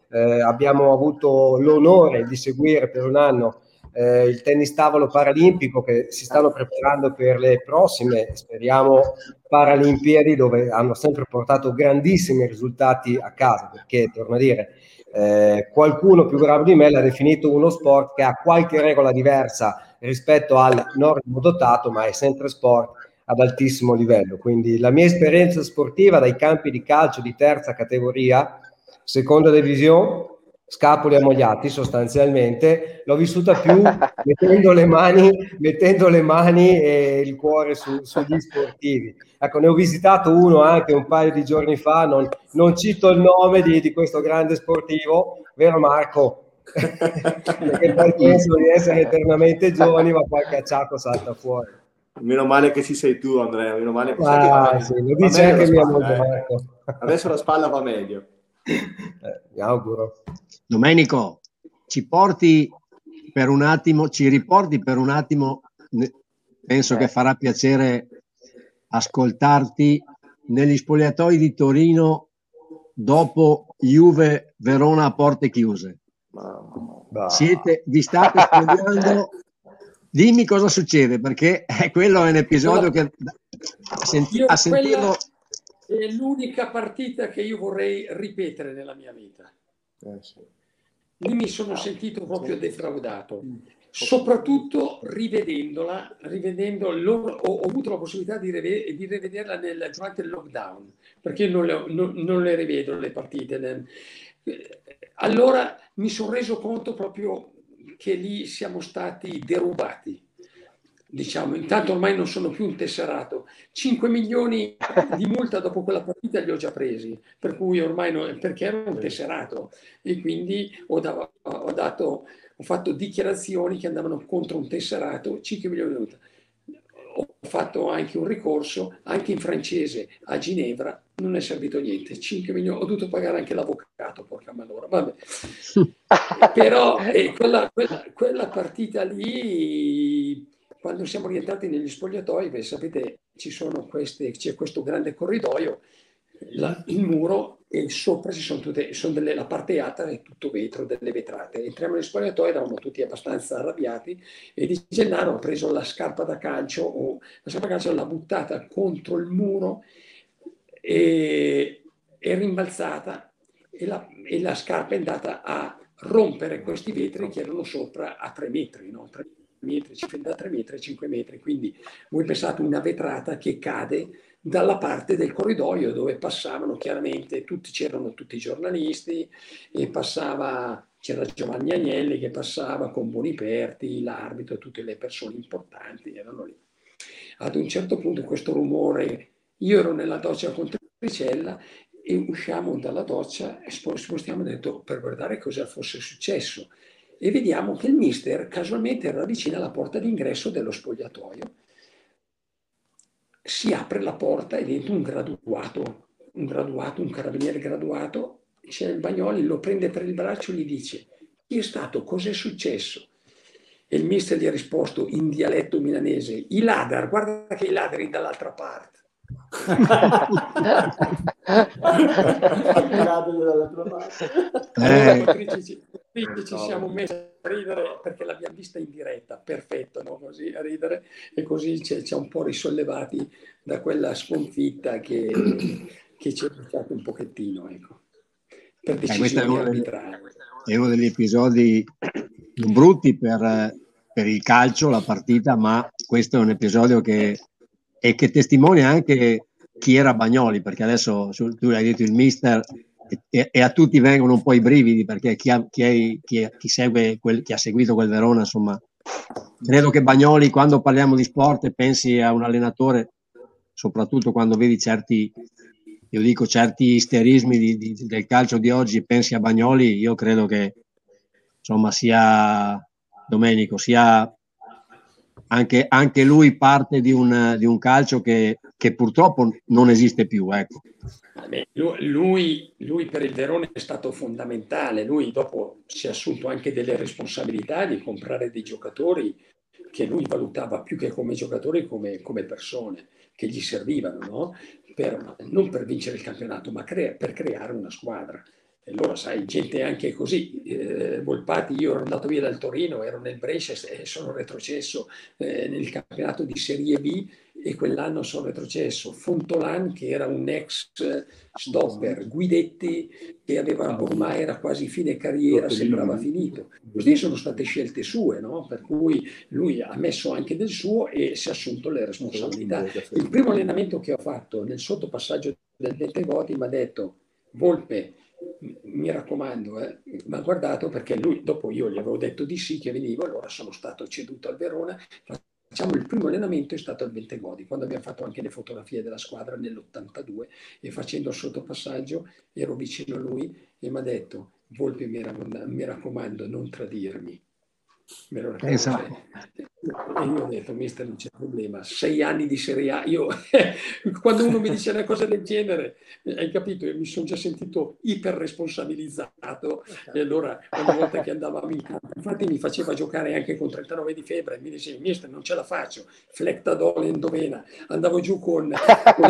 Speaker 7: eh, abbiamo avuto l'onore di seguire per un anno eh, il tennis tavolo paralimpico, che si stanno preparando per le prossime, speriamo, Paralimpiadi, dove hanno sempre portato grandissimi risultati a casa, perché, torno a dire, eh, qualcuno più bravo di me l'ha definito uno sport che ha qualche regola diversa rispetto al normodotato, ma è sempre sport ad altissimo livello. Quindi la mia esperienza sportiva dai campi di calcio di terza categoria, seconda divisione, scapoli ammogliati sostanzialmente, l'ho vissuta più mettendo le mani, mettendo le mani e il cuore su, sugli sportivi. Ecco, ne ho visitato uno anche un paio di giorni fa, non, non cito il nome di, di questo grande sportivo, vero Marco? Perché poi penso di essere eternamente giovani, ma poi cacciato salta fuori.
Speaker 6: Meno male che ci sei tu, Andrea, meno male.
Speaker 7: Ah, sì, lo dice anche mia moglie, Marco.
Speaker 6: Adesso la spalla va meglio.
Speaker 7: Eh, mi auguro.
Speaker 2: Domenico, ci porti per un attimo, ci riporti per un attimo, penso che farà piacere ascoltarti, negli spogliatoi di Torino dopo Juve Verona a porte chiuse. Siete, vi state spogliando. Dimmi cosa succede, perché quello è un episodio che senti, a sentirlo.
Speaker 5: È l'unica partita che io vorrei ripetere nella mia vita.
Speaker 6: Eh, sì.
Speaker 5: Lì mi sono sentito proprio defraudato, soprattutto rivedendola, rivedendo loro, ho, ho avuto la possibilità di, rive, di rivederla nel, durante il lockdown, perché non le, non, non le rivedo le partite. Allora mi sono reso conto proprio che lì siamo stati derubati. Diciamo, intanto ormai non sono più un tesserato, cinque milioni di multa dopo quella partita li ho già presi, per cui ormai non, perché ero un tesserato e quindi ho, da, ho, dato, ho fatto dichiarazioni che andavano contro un tesserato, cinque milioni di multa. Ho fatto anche un ricorso, anche in francese, a Ginevra, non è servito niente, cinque milioni, ho dovuto pagare anche l'avvocato, porca malora, vabbè. Però eh, quella, quella, quella partita lì, quando siamo rientrati negli spogliatoi, beh, sapete, ci sono queste, c'è questo grande corridoio, la, il muro, e sopra ci sono tutte, sono delle, la parte alta è tutto vetro, delle vetrate. Entriamo negli spogliatoi, eravamo tutti abbastanza arrabbiati, e Di Gennaro ha preso la scarpa da calcio, o la scarpa da calcio l'ha buttata contro il muro, e è rimbalzata, e la, e la scarpa è andata a rompere questi vetri che erano sopra a tre metri, no? tre metri, da tre metri a cinque metri, quindi voi pensate una vetrata che cade dalla parte del corridoio dove passavano chiaramente tutti, c'erano tutti i giornalisti, e passava, c'era Giovanni Agnelli che passava con Boniperti, l'arbitro, tutte le persone importanti erano lì. Ad un certo punto questo rumore, io ero nella doccia con Tricella e usciamo dalla doccia e spostiamo dentro per guardare cosa fosse successo, e vediamo che il mister casualmente era vicino alla porta d'ingresso dello spogliatoio. Si apre la porta e dentro un graduato, un graduato, un carabiniere graduato, c'è il Bagnoli, lo prende per il braccio e gli dice: chi è stato? Cos'è successo? E il mister gli ha risposto in dialetto milanese: i ladar, guarda che i ladri dall'altra parte. eh. ci, ci siamo messi a ridere perché l'abbiamo vista in diretta, perfetto, no? Così a ridere, e così ci ha un po' risollevati da quella sconfitta che, che ci è lasciato un pochettino, ecco, per decisioni arbitrarie.
Speaker 2: È uno degli episodi brutti per, per il calcio, la partita, ma questo è un episodio che e che testimonia anche chi era Bagnoli, perché adesso tu hai detto il mister, e, e a tutti vengono un po' i brividi, perché chi ha, chi è, chi è, chi segue quel, chi ha seguito quel Verona, insomma, credo che Bagnoli, quando parliamo di sport, pensi a un allenatore, soprattutto quando vedi certi, io dico certi isterismi di, di, del calcio di oggi, pensi a Bagnoli, io credo che insomma sia Domenico, sia Anche, anche lui parte di un, di un calcio che, che purtroppo non esiste più, ecco.
Speaker 5: Lui, lui per il Verona è stato fondamentale, lui dopo si è assunto anche delle responsabilità di comprare dei giocatori che lui valutava più che come giocatori, come, come persone che gli servivano, no? Per, non per vincere il campionato, ma crea, per creare una squadra. E allora sai, gente anche così, eh, Volpati, io ero andato via dal Torino, ero nel Brescia e sono retrocesso eh, nel campionato di Serie B e quell'anno sono retrocesso. Fontolan, che era un ex stopper, Guidetti, che aveva, ormai era quasi fine carriera, sembrava finito. Così sono state scelte sue, no? Per cui lui ha messo anche del suo e si è assunto le responsabilità. Il primo allenamento che ho fatto nel sottopassaggio del Bentegodi mi ha detto: Volpe, mi raccomando, eh, mi ha guardato, perché lui, dopo io gli avevo detto di sì che venivo, allora sono stato ceduto al Verona. Facciamo il primo allenamento, è stato al Bentegodi, quando abbiamo fatto anche le fotografie della squadra nell'ottantadue, e facendo il sottopassaggio ero vicino a lui e mi ha detto: Volpe, mi, mi raccomando, non tradirmi. Me lo ricordo.
Speaker 2: Esatto.
Speaker 5: E io ho detto: mister, non c'è problema, sei anni di Serie A. Io quando uno mi dice una cosa del genere, hai capito, io mi sono già sentito iper responsabilizzato, e allora ogni volta che andavamo in campo, infatti mi faceva giocare anche con trentanove di febbre, mi diceva: mister, non ce la faccio, flectadole endovena, andavo giù con, con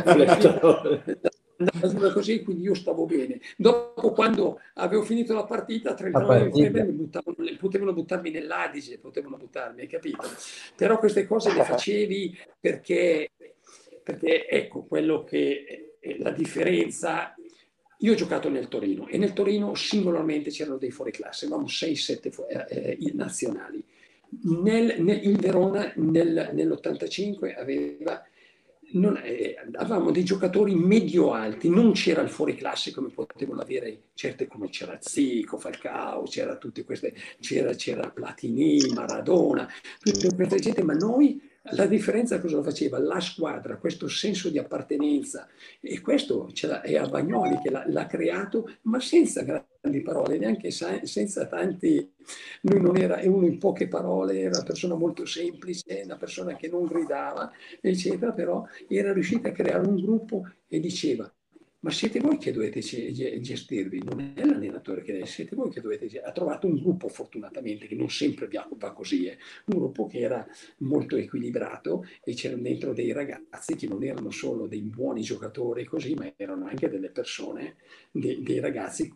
Speaker 5: la andava così, quindi io stavo bene. Dopo, quando avevo finito la partita, trentanove di febbre, mi buttavano, potevano buttarmi nell'Adige, potevano buttarmi, hai capito? Però queste cose le facevi perché, perché ecco, quello che è la differenza. Io ho giocato nel Torino, e nel Torino singolarmente c'erano dei fuoriclasse, avevamo sei sette eh, nazionali. Nel, nel, il Verona nel, nell'ottantacinque aveva... Non, eh, avevamo dei giocatori medio-alti, non c'era il fuoriclasse come potevano avere certe, come c'era Zico, Falcao, c'era tutte queste, c'era, c'era Platini, Maradona, tutta questa gente, ma noi la differenza cosa lo faceva? La squadra, questo senso di appartenenza, e questo è a Bagnoli che l'ha, l'ha creato, ma senza grandi parole, neanche senza tanti. Lui non era, è uno in poche parole, era una persona molto semplice, una persona che non gridava, eccetera, però era riuscita a creare un gruppo e diceva: ma siete voi che dovete gestirvi, non è l'allenatore che deve, siete voi che dovete gestirvi. Ha trovato un gruppo, fortunatamente, che non sempre va così, eh. Un gruppo che era molto equilibrato, e c'erano dentro dei ragazzi che non erano solo dei buoni giocatori così, ma erano anche delle persone, dei, dei ragazzi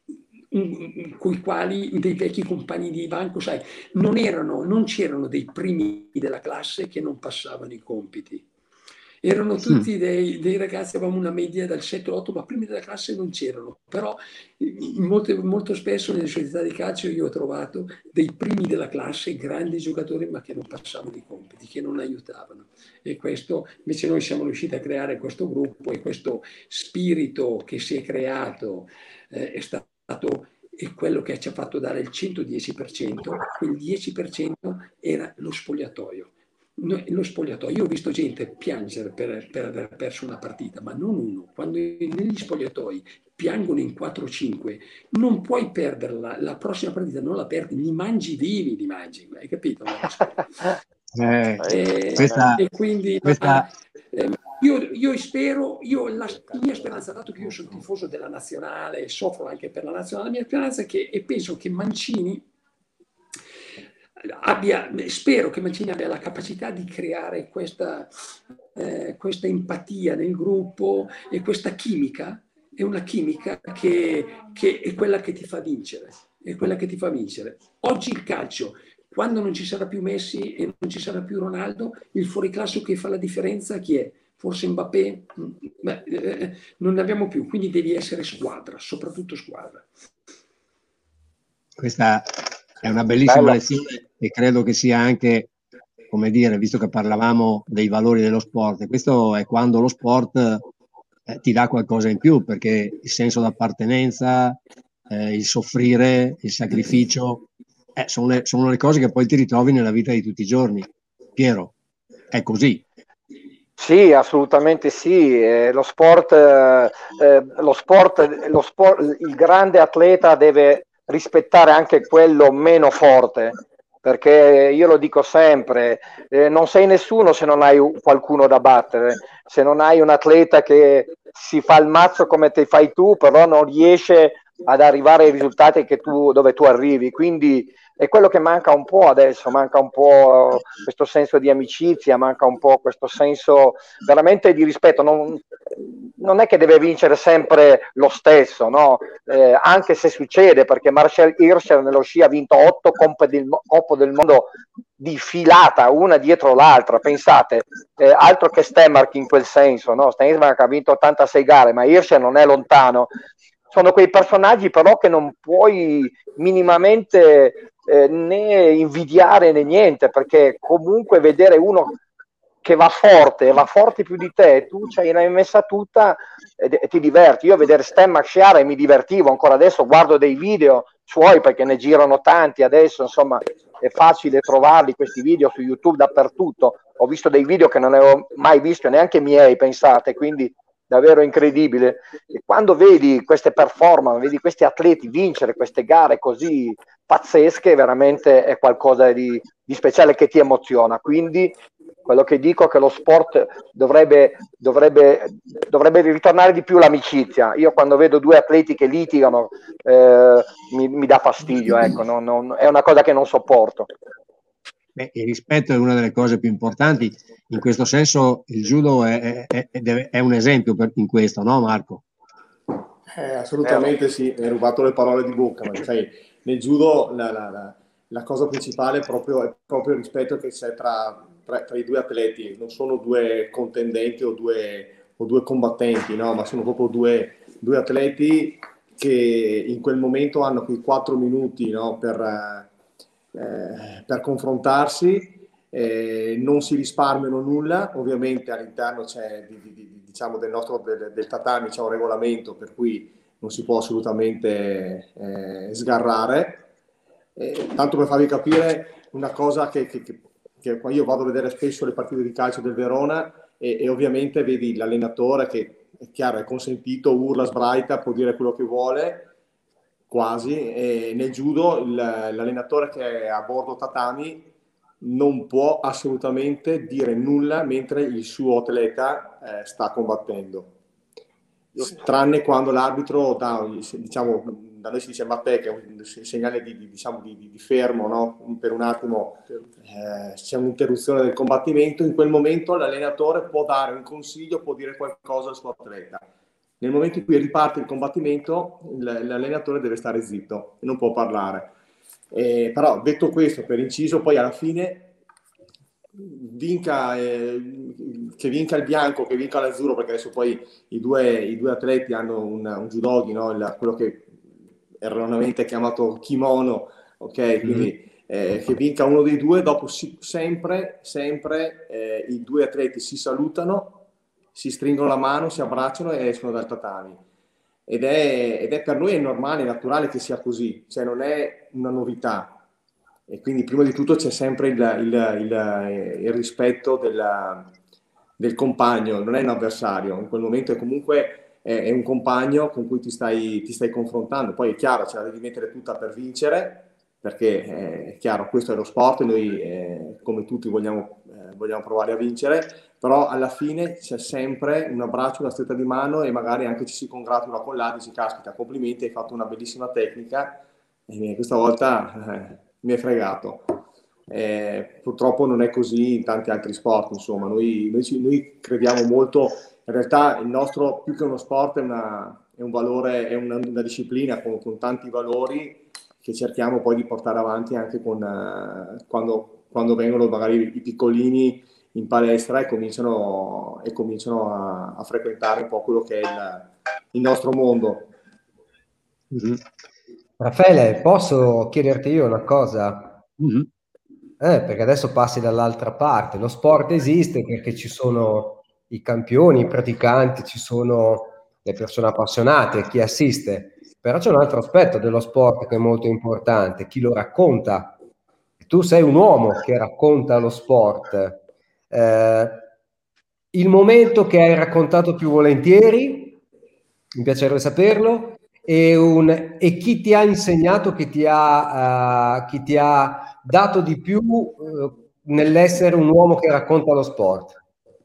Speaker 5: con i quali, dei vecchi compagni di banco, sai, non erano, non c'erano dei primi della classe che non passavano i compiti. Erano tutti dei, dei ragazzi, avevamo una media dal sette otto, ma primi della classe non c'erano. Però molto, molto spesso nelle società di calcio io ho trovato dei primi della classe, grandi giocatori, ma che non passavano i compiti, che non aiutavano. E questo, invece noi siamo riusciti a creare questo gruppo, e questo spirito che si è creato eh, è stato è quello che ci ha fatto dare il centodieci per cento. Quel dieci per cento era lo spogliatoio. Lo spogliatoio, io ho visto gente piangere per, per aver perso una partita, ma non uno. Quando negli spogliatoi piangono in quattro cinque, non puoi perderla, la prossima partita non la perdi, li mangi vivi, li mangi, hai capito?
Speaker 2: Eh,
Speaker 5: e,
Speaker 2: questa,
Speaker 5: e quindi
Speaker 2: questa...
Speaker 5: eh, io, io spero, io la mia speranza, dato che io sono tifoso della nazionale e soffro anche per la nazionale, la mia speranza è che, e penso che Mancini abbia, spero che Mancini abbia la capacità di creare questa, eh, questa empatia nel gruppo, e questa chimica, è una chimica che, che è quella che ti fa vincere, è quella che ti fa vincere. Oggi il calcio, quando non ci sarà più Messi e non ci sarà più Ronaldo, il fuoriclasse che fa la differenza chi è? Forse Mbappé? Beh, eh, non ne abbiamo più, quindi devi essere squadra, soprattutto squadra.
Speaker 2: Questa è una bellissima lezione, e credo che sia anche, come dire, visto che parlavamo dei valori dello sport, questo è quando lo sport eh, ti dà qualcosa in più, perché il senso d'appartenenza, eh, il soffrire, il sacrificio, eh, sono, le, sono le cose che poi ti ritrovi nella vita di tutti i giorni. Piero, è così.
Speaker 4: Sì, assolutamente sì. Eh, lo sport, eh, lo sport, lo sport, il grande atleta deve rispettare anche quello meno forte, perché io lo dico sempre, eh, non sei nessuno se non hai qualcuno da battere, se non hai un atleta che si fa il mazzo come te fai tu, però non riesce ad arrivare ai risultati che tu, dove tu arrivi. Quindi è quello che manca un po' adesso, manca un po' questo senso di amicizia, manca un po' questo senso veramente di rispetto. Non, non è che deve vincere sempre lo stesso, no? Eh, anche se succede, perché Marcel Hirscher nello sci ha vinto otto Coppe del, Coppa del Mondo di filata, una dietro l'altra, pensate, eh, altro che Stenmark in quel senso, no? Stenmark ha vinto ottantasei gare, ma Hirscher non è lontano. Sono quei personaggi però che non puoi minimamente eh, né invidiare né niente, perché comunque vedere uno che va forte, va forte più di te, tu ci hai messa tutta e, e ti diverti. Io a vedere Stenmark sciare mi divertivo, ancora adesso guardo dei video suoi perché ne girano tanti adesso, insomma è facile trovarli questi video su YouTube dappertutto. Ho visto dei video che non avevo mai visto neanche miei, pensate, quindi davvero incredibile. E quando vedi queste performance, vedi questi atleti vincere queste gare così pazzesche, veramente è qualcosa di, di speciale che ti emoziona. Quindi quello che dico è che lo sport dovrebbe, dovrebbe, dovrebbe ritornare di più l'amicizia. Io quando vedo due atleti che litigano eh, mi, mi dà fastidio, ecco, non, non, è una cosa che non sopporto.
Speaker 2: Beh, il rispetto è una delle cose più importanti. In questo senso il judo è, è, è, è un esempio per, in questo, no Marco?
Speaker 6: Eh, assolutamente sì, mi hai rubato le parole di bocca, ma sai, nel judo la, la, la, la cosa principale è proprio, è proprio il rispetto che c'è tra, tra, tra i due atleti. Non sono due contendenti o due, o due combattenti, no? Ma sono proprio due, due atleti che in quel momento hanno quei quattro minuti, no? per, eh, per confrontarsi. Eh, non si risparmiano nulla, ovviamente all'interno c'è di, di, diciamo del nostro del, del tatami c'è un regolamento per cui non si può assolutamente eh, sgarrare. Eh, tanto per farvi capire una cosa che, che, che, che io vado a vedere spesso le partite di calcio del Verona e, e ovviamente vedi l'allenatore che è chiaro, è consentito, urla, sbraita, può dire quello che vuole quasi, e nel judo il, l'allenatore che è a bordo tatami non può assolutamente dire nulla mentre il suo atleta eh, sta combattendo, tranne quando l'arbitro dà, diciamo, da noi si dice mappè, che è un segnale di, di, diciamo, di, di fermo, no? Per un attimo eh, c'è un'interruzione del combattimento. In quel momento l'allenatore può dare un consiglio, può dire qualcosa al suo atleta. Nel momento in cui riparte il combattimento l'allenatore deve stare zitto e non può parlare. Eh, però detto questo, per inciso, poi alla fine vinca, eh, che vinca il bianco, che vinca l'azzurro, perché adesso poi i due, i due atleti hanno un, un judogi, no? Il, quello che erroneamente è chiamato kimono, ok? Quindi eh, che vinca uno dei due, dopo si, sempre, sempre eh, i due atleti si salutano, si stringono la mano, si abbracciano e escono dal tatami. Ed è, ed è per noi è normale, è naturale che sia così, cioè non è una novità. E quindi prima di tutto c'è sempre il, il, il, il rispetto della, del compagno, non è un avversario, in quel momento è comunque è, è un compagno con cui ti stai, ti stai confrontando. Poi è chiaro, ce la devi mettere tutta per vincere, perché è chiaro, questo è lo sport e noi eh, come tutti vogliamo, eh, vogliamo provare a vincere, però alla fine c'è sempre un abbraccio, una stretta di mano e magari anche ci si congratula con l'altro, dici caspita, complimenti, hai fatto una bellissima tecnica e questa volta eh, mi hai fregato. Eh, purtroppo non è così in tanti altri sport, insomma, noi, noi, ci, noi crediamo molto, in realtà il nostro più che uno sport è, una, è un valore, è una, una disciplina con, con tanti valori che cerchiamo poi di portare avanti anche con, uh, quando, quando vengono magari i piccolini in palestra e cominciano, e cominciano a, a frequentare un po' quello che è il, il nostro mondo.
Speaker 7: Mm-hmm. Raffaele, posso chiederti io una cosa? Mm-hmm. Eh, perché adesso passi dall'altra parte. Lo sport esiste perché ci sono i campioni, i praticanti, ci sono le persone appassionate, chi assiste. Però c'è un altro aspetto dello sport che è molto importante, chi lo racconta. Tu sei un uomo che racconta lo sport. Eh, il momento che hai raccontato più volentieri, mi piacerebbe saperlo, e, un, e chi ti ha insegnato, che ti ha, uh, chi ti ha dato di più uh, nell'essere un uomo che racconta lo sport?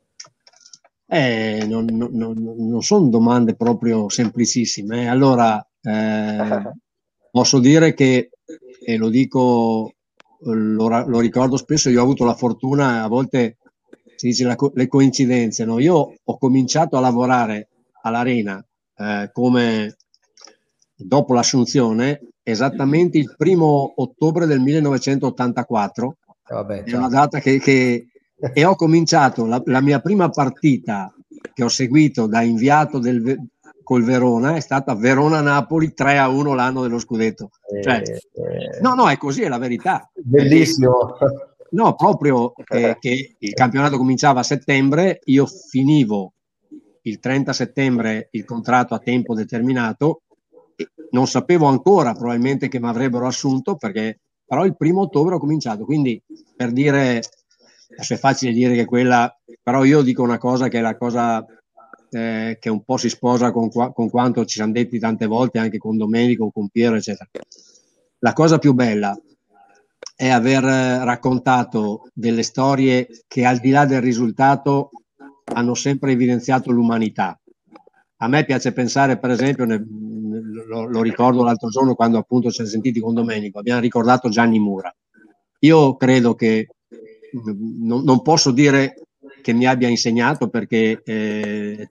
Speaker 2: Eh, non, non, non sono domande proprio semplicissime. Allora, eh, posso dire che, e lo dico, lo, lo ricordo spesso, io ho avuto la fortuna, a volte si dice la, le coincidenze, no? Io ho cominciato a lavorare all'Arena eh, come dopo l'assunzione, esattamente il primo ottobre del millenovecentottantaquattro.
Speaker 7: Vabbè,
Speaker 2: è una data che, che e ho cominciato la, la mia prima partita che ho seguito da inviato del, col Verona è stata Verona-Napoli tre a uno l'anno dello scudetto. Cioè,
Speaker 7: eh,
Speaker 2: no, no, è così, è la verità.
Speaker 7: Bellissimo.
Speaker 2: Perché, no, proprio eh, che il campionato cominciava a settembre, io finivo il trenta settembre il contratto a tempo determinato, e non sapevo ancora probabilmente che mi avrebbero assunto, perché però il primo ottobre ho cominciato, quindi per dire, adesso è facile dire che quella, però io dico una cosa che è la cosa eh, che un po' si sposa con, qua, con quanto ci siamo detti tante volte anche con Domenico, con Piero eccetera. La cosa più bella è aver raccontato delle storie che al di là del risultato hanno sempre evidenziato l'umanità. A me piace pensare, per esempio, ne, lo, lo ricordo l'altro giorno quando appunto ci siamo sentiti con Domenico, abbiamo ricordato Gianni Mura. Io credo che non, non posso dire che mi abbia insegnato, perché eh,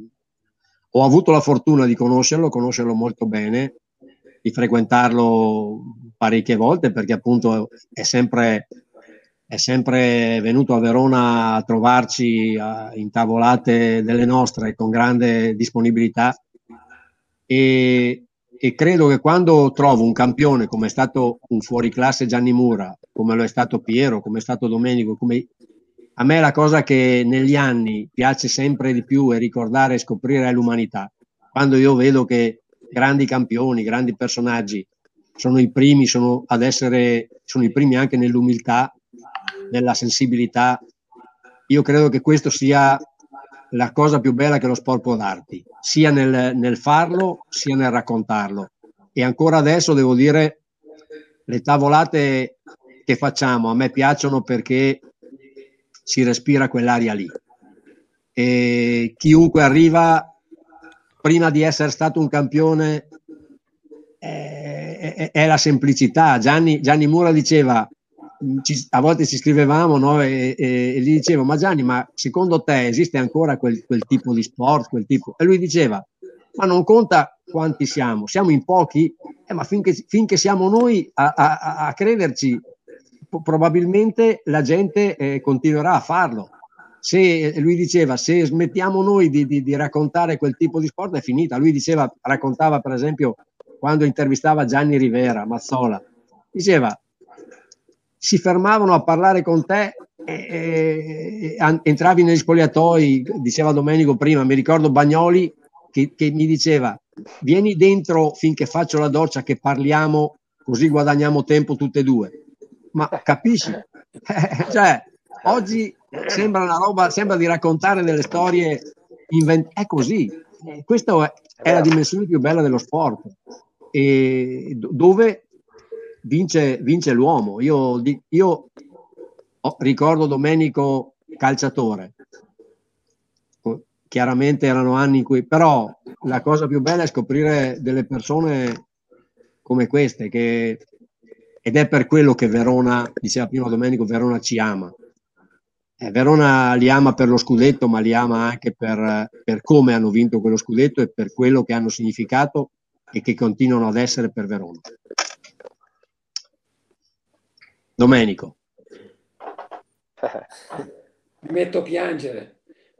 Speaker 2: ho avuto la fortuna di conoscerlo, conoscerlo molto bene, di frequentarlo parecchie volte, perché appunto è sempre, è sempre venuto a Verona a trovarci a, in tavolate delle nostre con grande disponibilità, e, e credo che quando trovo un campione come è stato un fuoriclasse Gianni Mura, come lo è stato Piero, come è stato Domenico, come a me la cosa che negli anni piace sempre di più è ricordare e scoprire è l'umanità. Quando io vedo che grandi campioni, grandi personaggi sono i primi, sono ad essere, sono i primi anche nell'umiltà, nella sensibilità, io credo che questo sia la cosa più bella che lo sport può darti, sia nel, nel farlo, sia nel raccontarlo. E ancora adesso devo dire, le tavolate che facciamo a me piacciono perché si respira quell'aria lì, e chiunque arriva prima di essere stato un campione è, è, è la semplicità. Gianni, Gianni Mura diceva, ci, a volte ci scrivevamo, no? e, e, e gli dicevo, ma Gianni, ma secondo te esiste ancora quel, quel tipo di sport, quel tipo? E lui diceva, ma non conta quanti siamo, siamo in pochi, eh, ma finché, finché siamo noi a, a, a crederci, probabilmente la gente eh, continuerà a farlo. Se lui diceva, se smettiamo noi di, di, di raccontare quel tipo di sport è finita. Lui diceva, raccontava per esempio quando intervistava Gianni Rivera, Mazzola, diceva, si fermavano a parlare con te e, e, e entravi negli spogliatoi, diceva Domenico prima, mi ricordo Bagnoli che, che mi diceva, vieni dentro finché faccio la doccia che parliamo, così guadagniamo tempo tutte e due. Ma capisci? Cioè, oggi sembra una roba, sembra di raccontare delle storie invent- è così. Eh, questa è, è la dimensione più bella dello sport, e dove vince, vince l'uomo. Io, io oh, ricordo Domenico calciatore, chiaramente erano anni in cui, però la cosa più bella è scoprire delle persone come queste, che ed è per quello che Verona, diceva prima Domenico, Verona ci ama. Eh, Verona li ama per lo scudetto, ma li ama anche per, per come hanno vinto quello scudetto e per quello che hanno significato e che continuano ad essere per Verona. Domenico.
Speaker 5: Mi metto a piangere.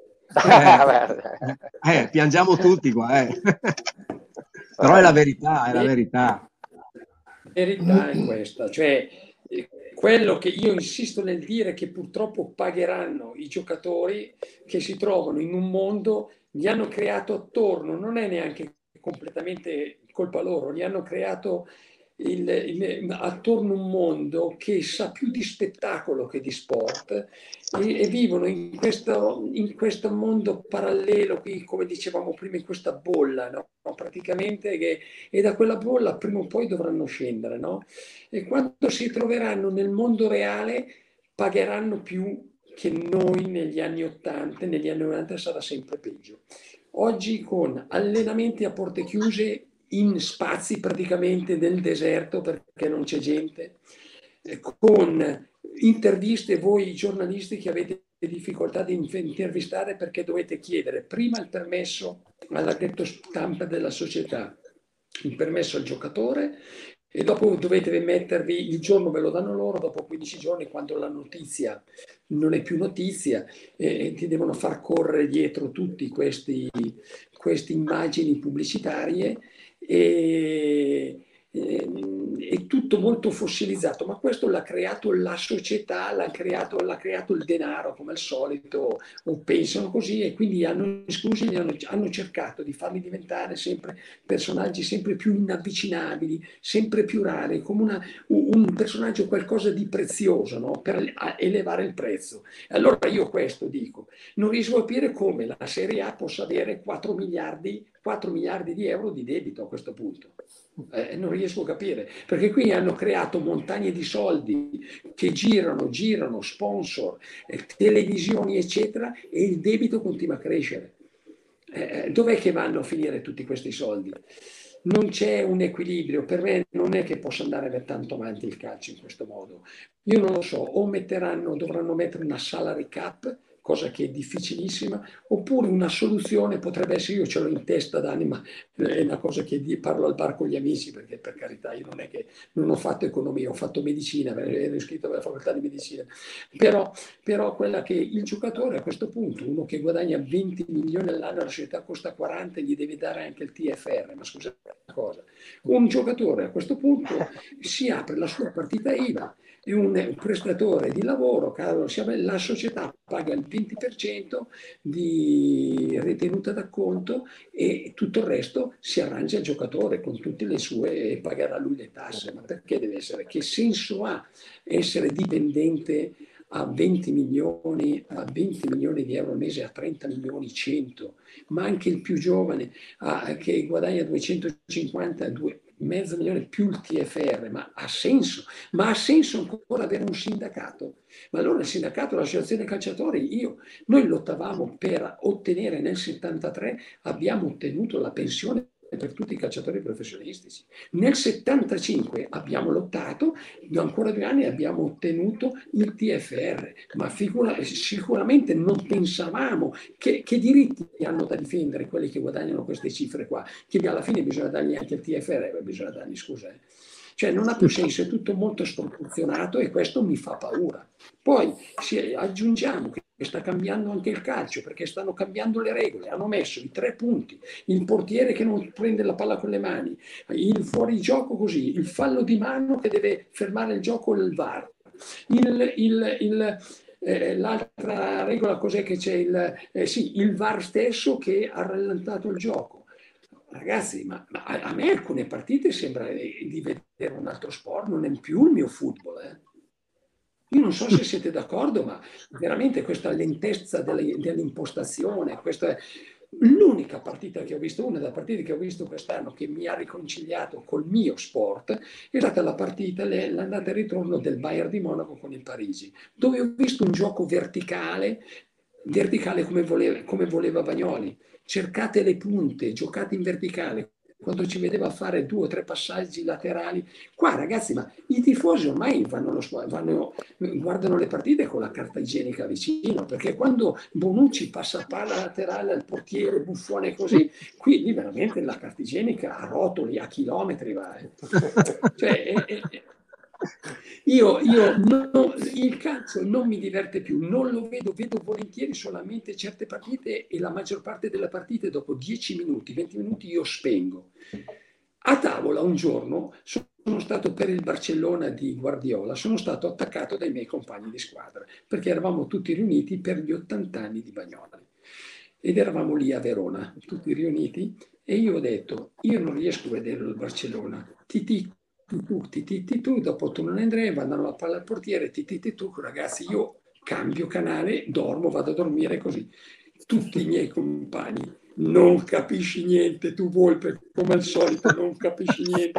Speaker 2: Eh, eh, piangiamo tutti qua, eh. Però è la verità, è la verità.
Speaker 5: Verità è questa, cioè quello che io insisto nel dire, che purtroppo pagheranno i giocatori che si trovano in un mondo, gli hanno creato attorno, non è neanche completamente colpa loro, gli hanno creato il, il, attorno un mondo che sa più di spettacolo che di sport, e, e vivono in questo, in questo mondo parallelo qui, come dicevamo prima, in questa bolla, no? Praticamente, che, e da quella bolla prima o poi dovranno scendere, no? E quando si troveranno nel mondo reale pagheranno più che noi negli anni ottanta, negli anni novanta sarà sempre peggio. Oggi con allenamenti a porte chiuse in spazi praticamente del deserto perché non c'è gente, con interviste, voi giornalisti che avete difficoltà di intervistare perché dovete chiedere prima il permesso all'addetto stampa della società, il permesso al giocatore, e dopo dovete mettervi, il giorno ve lo danno loro, dopo quindici giorni, quando la notizia non è più notizia, eh, ti devono far correre dietro tutti questi queste immagini pubblicitarie, e è tutto molto fossilizzato, ma questo l'ha creato la società, l'ha creato, l'ha creato il denaro, come al solito, o pensano così, e quindi hanno esclusi, hanno, hanno cercato di farli diventare sempre personaggi sempre più inavvicinabili, sempre più rari, come una, un personaggio qualcosa di prezioso, no? Per elevare il prezzo. Allora io questo dico, non riesco a capire come la Serie A possa avere quattro miliardi, quattro miliardi di euro di debito a questo punto. Eh, non riesco a capire, perché qui hanno creato montagne di soldi che girano, girano, sponsor, eh, televisioni eccetera, e il debito continua a crescere. Eh, dov'è che vanno a finire tutti questi soldi? Non c'è un equilibrio, per me non è che possa andare tanto avanti il calcio in questo modo. Io non lo so, o metteranno, dovranno mettere una salary cap, cosa che è difficilissima, oppure una soluzione potrebbe essere, io ce l'ho in testa da anni, ma è una cosa che parlo al bar con gli amici, perché per carità io non è che non ho fatto economia, ho fatto medicina, ero iscritto alla facoltà di medicina, però, però quella che il giocatore a questo punto, uno che guadagna venti milioni all'anno, la società costa quaranta, gli deve dare anche il T F R, ma scusate una cosa, un giocatore a questo punto si apre la sua partita I V A, è un prestatore di lavoro, la società paga il venti per cento di ritenuta d'acconto e tutto il resto si arrangia il giocatore con tutte le sue, e pagherà lui le tasse. Ma perché deve essere? Che senso ha essere dipendente a venti milioni, a venti milioni di euro al mese, a trenta milioni cento, ma anche il più giovane a, che guadagna duecentocinquanta, due, mezzo milione più il T F R, ma ha senso? Ma ha senso ancora avere un sindacato? Ma allora il sindacato, l'associazione calciatori, io, noi lottavamo per ottenere nel settantatré, abbiamo ottenuto la pensione per tutti i calciatori professionistici. Nel settantacinque abbiamo lottato, ancora due anni abbiamo ottenuto il T F R, ma figura, sicuramente non pensavamo che, che diritti hanno da difendere quelli che guadagnano queste cifre qua, che alla fine bisogna dargli anche il T F R, bisogna dargli, scusa, eh. Cioè non ha più senso, è tutto molto sproporzionato e questo mi fa paura. Poi si, aggiungiamo che sta cambiando anche il calcio, perché stanno cambiando le regole, hanno messo i tre punti, il portiere che non prende la palla con le mani, il fuorigioco così, il fallo di mano che deve fermare il gioco, il V A R, il, il, il Eh, l'altra regola cos'è che c'è? Il, eh, sì, il V A R stesso che ha rallentato il gioco. Ragazzi, ma, ma a me alcune partite sembra di vedere un altro sport, non è più il mio football. Eh. Io non so se siete d'accordo, ma veramente questa lentezza delle, dell'impostazione, questa è l'unica partita che ho visto, una delle partite che ho visto quest'anno che mi ha riconciliato col mio sport, è stata la partita, l'andata e ritorno del Bayern di Monaco con il Parigi, dove ho visto un gioco verticale, verticale come voleva, come voleva Bagnoli. Cercate le punte, giocate in verticale, quando ci vedeva fare due o tre passaggi laterali. Qua ragazzi, ma i tifosi ormai vanno, vanno, guardano le partite con la carta igienica vicino, perché quando Bonucci passa palla laterale al portiere, Buffone così, qui lì veramente la carta igienica a rotoli, a chilometri va. Eh. Cioè, è, è, Io, io non, il calcio non mi diverte più, non lo vedo, vedo volentieri solamente certe partite e la maggior parte delle partite dopo dieci minuti, venti minuti io spengo. A tavola un giorno sono stato per il Barcellona di Guardiola, sono stato attaccato dai miei compagni di squadra perché eravamo tutti riuniti per gli ottanta anni di Bagnoli ed eravamo lì a Verona, tutti riuniti, e io ho detto, io non riesco a vedere il Barcellona, ti dico, tu, ti, ti, ti, tu, dopo tu non andrei, vanno la palla al portiere, ti, ti, ti, tu, ragazzi, io cambio canale, dormo, vado a dormire così. Tutti i miei compagni, non capisci niente, tu Volpe, come al solito, non capisci niente.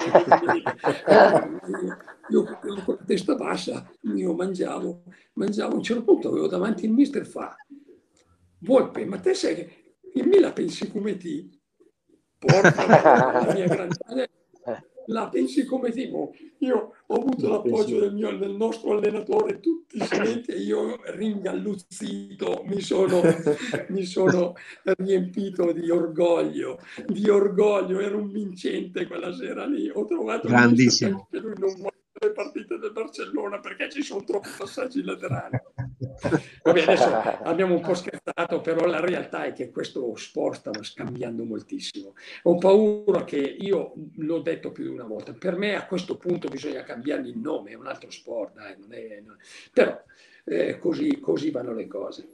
Speaker 5: Io, io con la testa bassa, io mangiavo, mangiavo, a un certo punto avevo davanti il mister fa, Volpe, ma te sai che il me la pensi come ti? Porca la mia grande... la pensi come tipo, io ho avuto l'appoggio del, mio, del nostro allenatore tutti i silenti e io ringalluzzito mi sono, mi sono riempito di orgoglio, di orgoglio, ero un vincente quella sera lì, ho trovato
Speaker 2: grandissimo
Speaker 5: che lui non vuole le partite del Barcellona perché ci sono troppi passaggi laterali. Vabbè, adesso abbiamo un po' scherzato, però la realtà è che questo sport stava scambiando moltissimo. Ho paura che, io l'ho detto più di una volta, per me a questo punto bisogna cambiargli il nome, è un altro sport, dai, non è, non... però eh, così, così vanno le cose.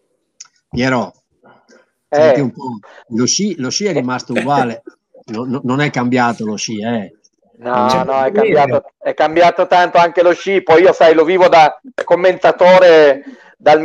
Speaker 2: Piero,
Speaker 4: Eh.
Speaker 2: senti un po', lo sci, lo sci è rimasto uguale, no, no, non è cambiato lo sci, eh.
Speaker 4: No, no, è cambiato, è cambiato tanto anche lo sci. Poi io, sai, lo vivo da commentatore dal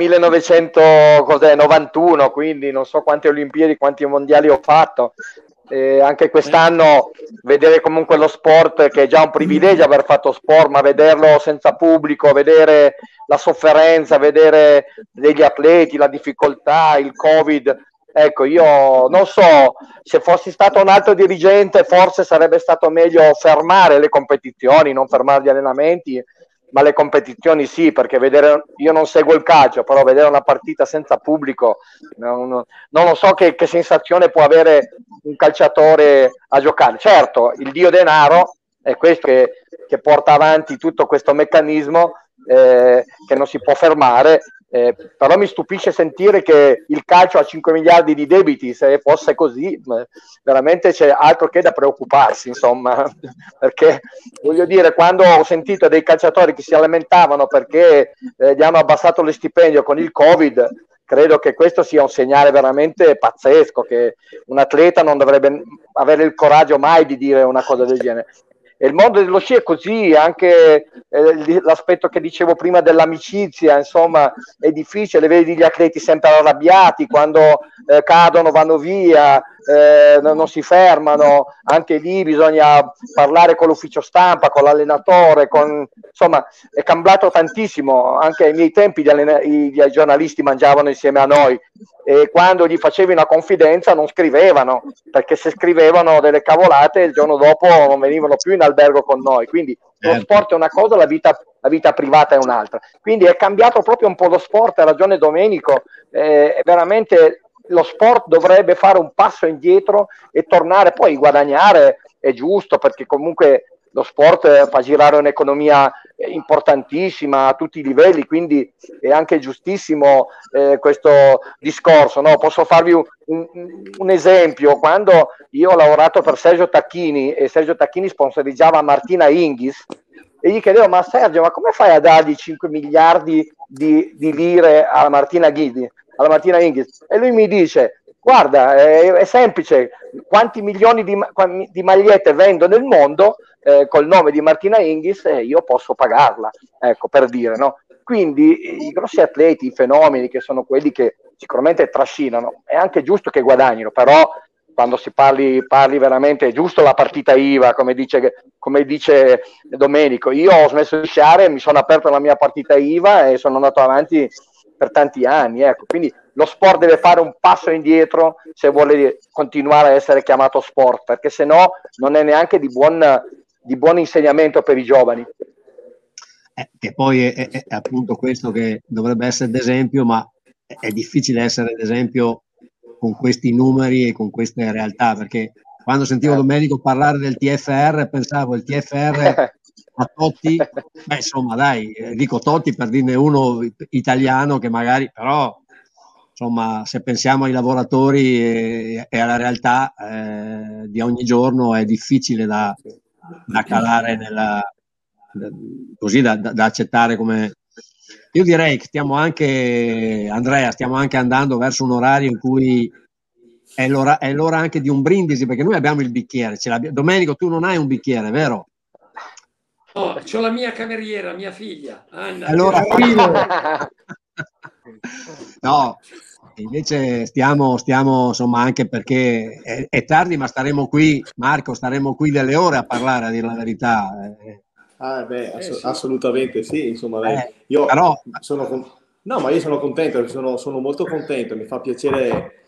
Speaker 4: millenovecentonovantuno, quindi non so quante Olimpiadi, quanti mondiali ho fatto. Eh, anche quest'anno vedere comunque lo sport, che è già un privilegio aver fatto sport, ma vederlo senza pubblico, vedere la sofferenza, vedere degli atleti, la difficoltà, il Covid. Ecco, io non so, se fossi stato un altro dirigente forse sarebbe stato meglio fermare le competizioni, non fermare gli allenamenti, ma le competizioni sì, perché vedere, io non seguo il calcio, però vedere una partita senza pubblico, non, non lo so che, che sensazione può avere un calciatore a giocare. Certo, il dio denaro è questo che, che porta avanti tutto questo meccanismo eh, che non si può fermare. Eh, però mi stupisce sentire che il calcio ha cinque miliardi di debiti. Se fosse così veramente c'è altro che da preoccuparsi, insomma, perché voglio dire, quando ho sentito dei calciatori che si lamentavano perché eh, gli hanno abbassato lo stipendio con il Covid, credo che questo sia un segnale veramente pazzesco, che un atleta non dovrebbe avere il coraggio mai di dire una cosa del genere. E il mondo dello sci è così, anche eh, l'aspetto che dicevo prima dell'amicizia, insomma, è difficile, vedi gli atleti sempre arrabbiati, quando eh, cadono vanno via, eh, non, non si fermano, anche lì bisogna parlare con l'ufficio stampa, con l'allenatore, con... insomma è cambiato tantissimo. Anche ai miei tempi gli, allena... gli giornalisti mangiavano insieme a noi e quando gli facevi una confidenza non scrivevano, perché se scrivevano delle cavolate il giorno dopo non venivano più in albergo con noi. Quindi lo sport è una cosa, la vita, la vita privata è un'altra. Quindi è cambiato proprio un po' lo sport, ha ragione Domenico, eh, veramente lo sport dovrebbe fare un passo indietro e tornare poi a guadagnare, è giusto, perché comunque lo sport fa girare un'economia importantissima a tutti i livelli, quindi è anche giustissimo eh, questo discorso, no? Posso farvi un, un, un esempio. Quando io ho lavorato per Sergio Tacchini e Sergio Tacchini sponsorizzava Martina Hingis, e gli chiedevo: ma Sergio, ma come fai a dargli cinque miliardi di, di lire alla Martina Hingis? Alla Martina Hingis? E lui mi dice: guarda, è, è semplice, quanti milioni di, di magliette vendo nel mondo eh, col nome di Martina Hingis e io posso pagarla, ecco, per dire, no? Quindi i grossi atleti, i fenomeni, che sono quelli che sicuramente trascinano, è anche giusto che guadagnino, però quando si parli, parli veramente, è giusto la partita I V A, come dice, come dice Domenico. Io ho smesso di sciare, mi sono aperto la mia partita I V A e sono andato avanti per tanti anni, ecco. Quindi lo sport deve fare un passo indietro se vuole continuare a essere chiamato sport, perché se no non è neanche di buon, di buon insegnamento per i giovani.
Speaker 2: Eh, che poi è, è, è appunto questo che dovrebbe essere d'esempio, ma è, è difficile essere d'esempio con questi numeri e con queste realtà, perché quando sentivo Domenico parlare del T F R pensavo il T F R a Totti, beh insomma dai, dico Totti per dirne uno italiano che magari, però insomma se pensiamo ai lavoratori e, e alla realtà eh, di ogni giorno è difficile da, da calare nella, da, così da, da, da accettare come... Io direi che stiamo anche, Andrea, stiamo anche andando verso un orario in cui è l'ora, è l'ora anche di un brindisi, perché noi abbiamo il bicchiere. Ce Domenico, tu non hai un bicchiere, vero?
Speaker 5: No, c'ho la mia cameriera, mia figlia. Anna,
Speaker 2: allora, no, invece stiamo, stiamo, insomma, anche perché è, è tardi, ma staremo qui, Marco, staremo qui delle ore a parlare, a dire la verità.
Speaker 6: Ah, beh, ass-
Speaker 5: eh, sì.
Speaker 6: assolutamente sì, insomma, dai.
Speaker 2: Eh,
Speaker 6: io
Speaker 2: però...
Speaker 6: sono con... no, ma io sono contento, sono, sono molto contento, mi fa piacere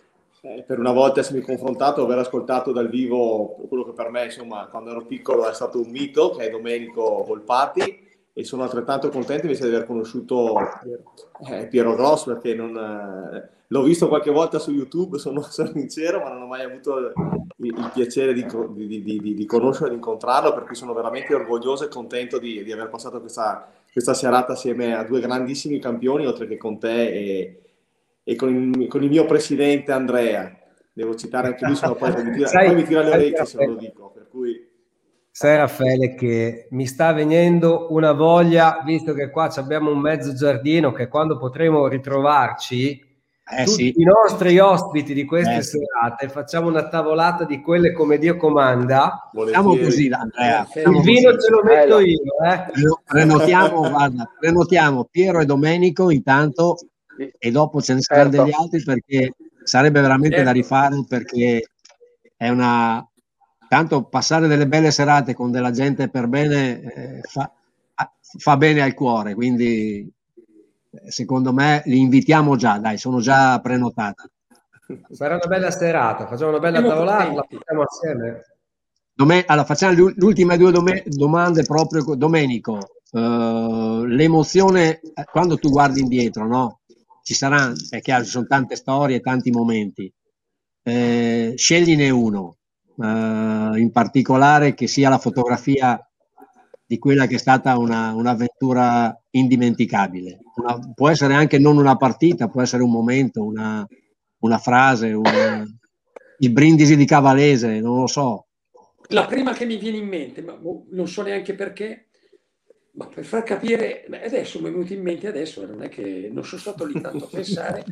Speaker 6: eh, per una volta essermi confrontato, aver ascoltato dal vivo quello che per me, insomma, quando ero piccolo è stato un mito, che è Domenico Volpati, e sono altrettanto contento invece di aver conosciuto eh, Piero Gross, perché non, eh, l'ho visto qualche volta su YouTube, sono, sono sincero, ma non ho mai avuto il, il piacere di, di, di, di, di conoscerlo, di incontrarlo, per cui sono veramente orgoglioso e contento di, di aver passato questa, questa serata assieme a due grandissimi campioni, oltre che con te e, e con, il, con il mio presidente Andrea. Devo citare anche lui, sennò poi mi tira,
Speaker 7: sai,
Speaker 6: poi mi tira le orecchie se
Speaker 7: sai,
Speaker 6: non lo dico, per cui...
Speaker 7: Sai Raffaele che mi sta venendo una voglia, visto che qua abbiamo un mezzo giardino, che quando potremo ritrovarci
Speaker 2: eh,
Speaker 7: tutti
Speaker 2: sì.
Speaker 7: i nostri ospiti di queste
Speaker 2: eh,
Speaker 7: serate, facciamo una tavolata di quelle come Dio comanda.
Speaker 2: Facciamo così, Andrea.
Speaker 7: Il vino
Speaker 2: così.
Speaker 7: ce lo metto io. Eh.
Speaker 2: Prenotiamo, guarda, prenotiamo Piero e Domenico intanto e dopo ce ne saranno
Speaker 4: Certo.
Speaker 2: degli altri, perché sarebbe veramente
Speaker 5: Certo.
Speaker 2: da rifare, perché è una... Tanto passare delle belle serate con della gente per bene eh, fa, fa bene al cuore, quindi secondo me li invitiamo già, dai, sono già prenotati.
Speaker 7: Sarà una bella serata, facciamo una bella
Speaker 5: Siamo
Speaker 7: tavolata, la
Speaker 5: contenti.
Speaker 7: facciamo assieme.
Speaker 2: Domen- allora, facciamo le ultime due dom- domande proprio. Domenico, uh, l'emozione eh, quando tu guardi indietro, no? Ci saranno, è chiaro, ci sono tante storie, tanti momenti. Eh, scegliene uno, uh, in particolare che sia la fotografia di quella che è stata una, un'avventura indimenticabile. Una, può essere anche non una partita, può essere un momento, una, una frase, una, il brindisi di Cavalese, non lo so.
Speaker 5: La prima che mi viene in mente, ma non so neanche perché, ma per far capire, adesso mi è venuto in mente, adesso non è che non sono stato lì tanto a pensare,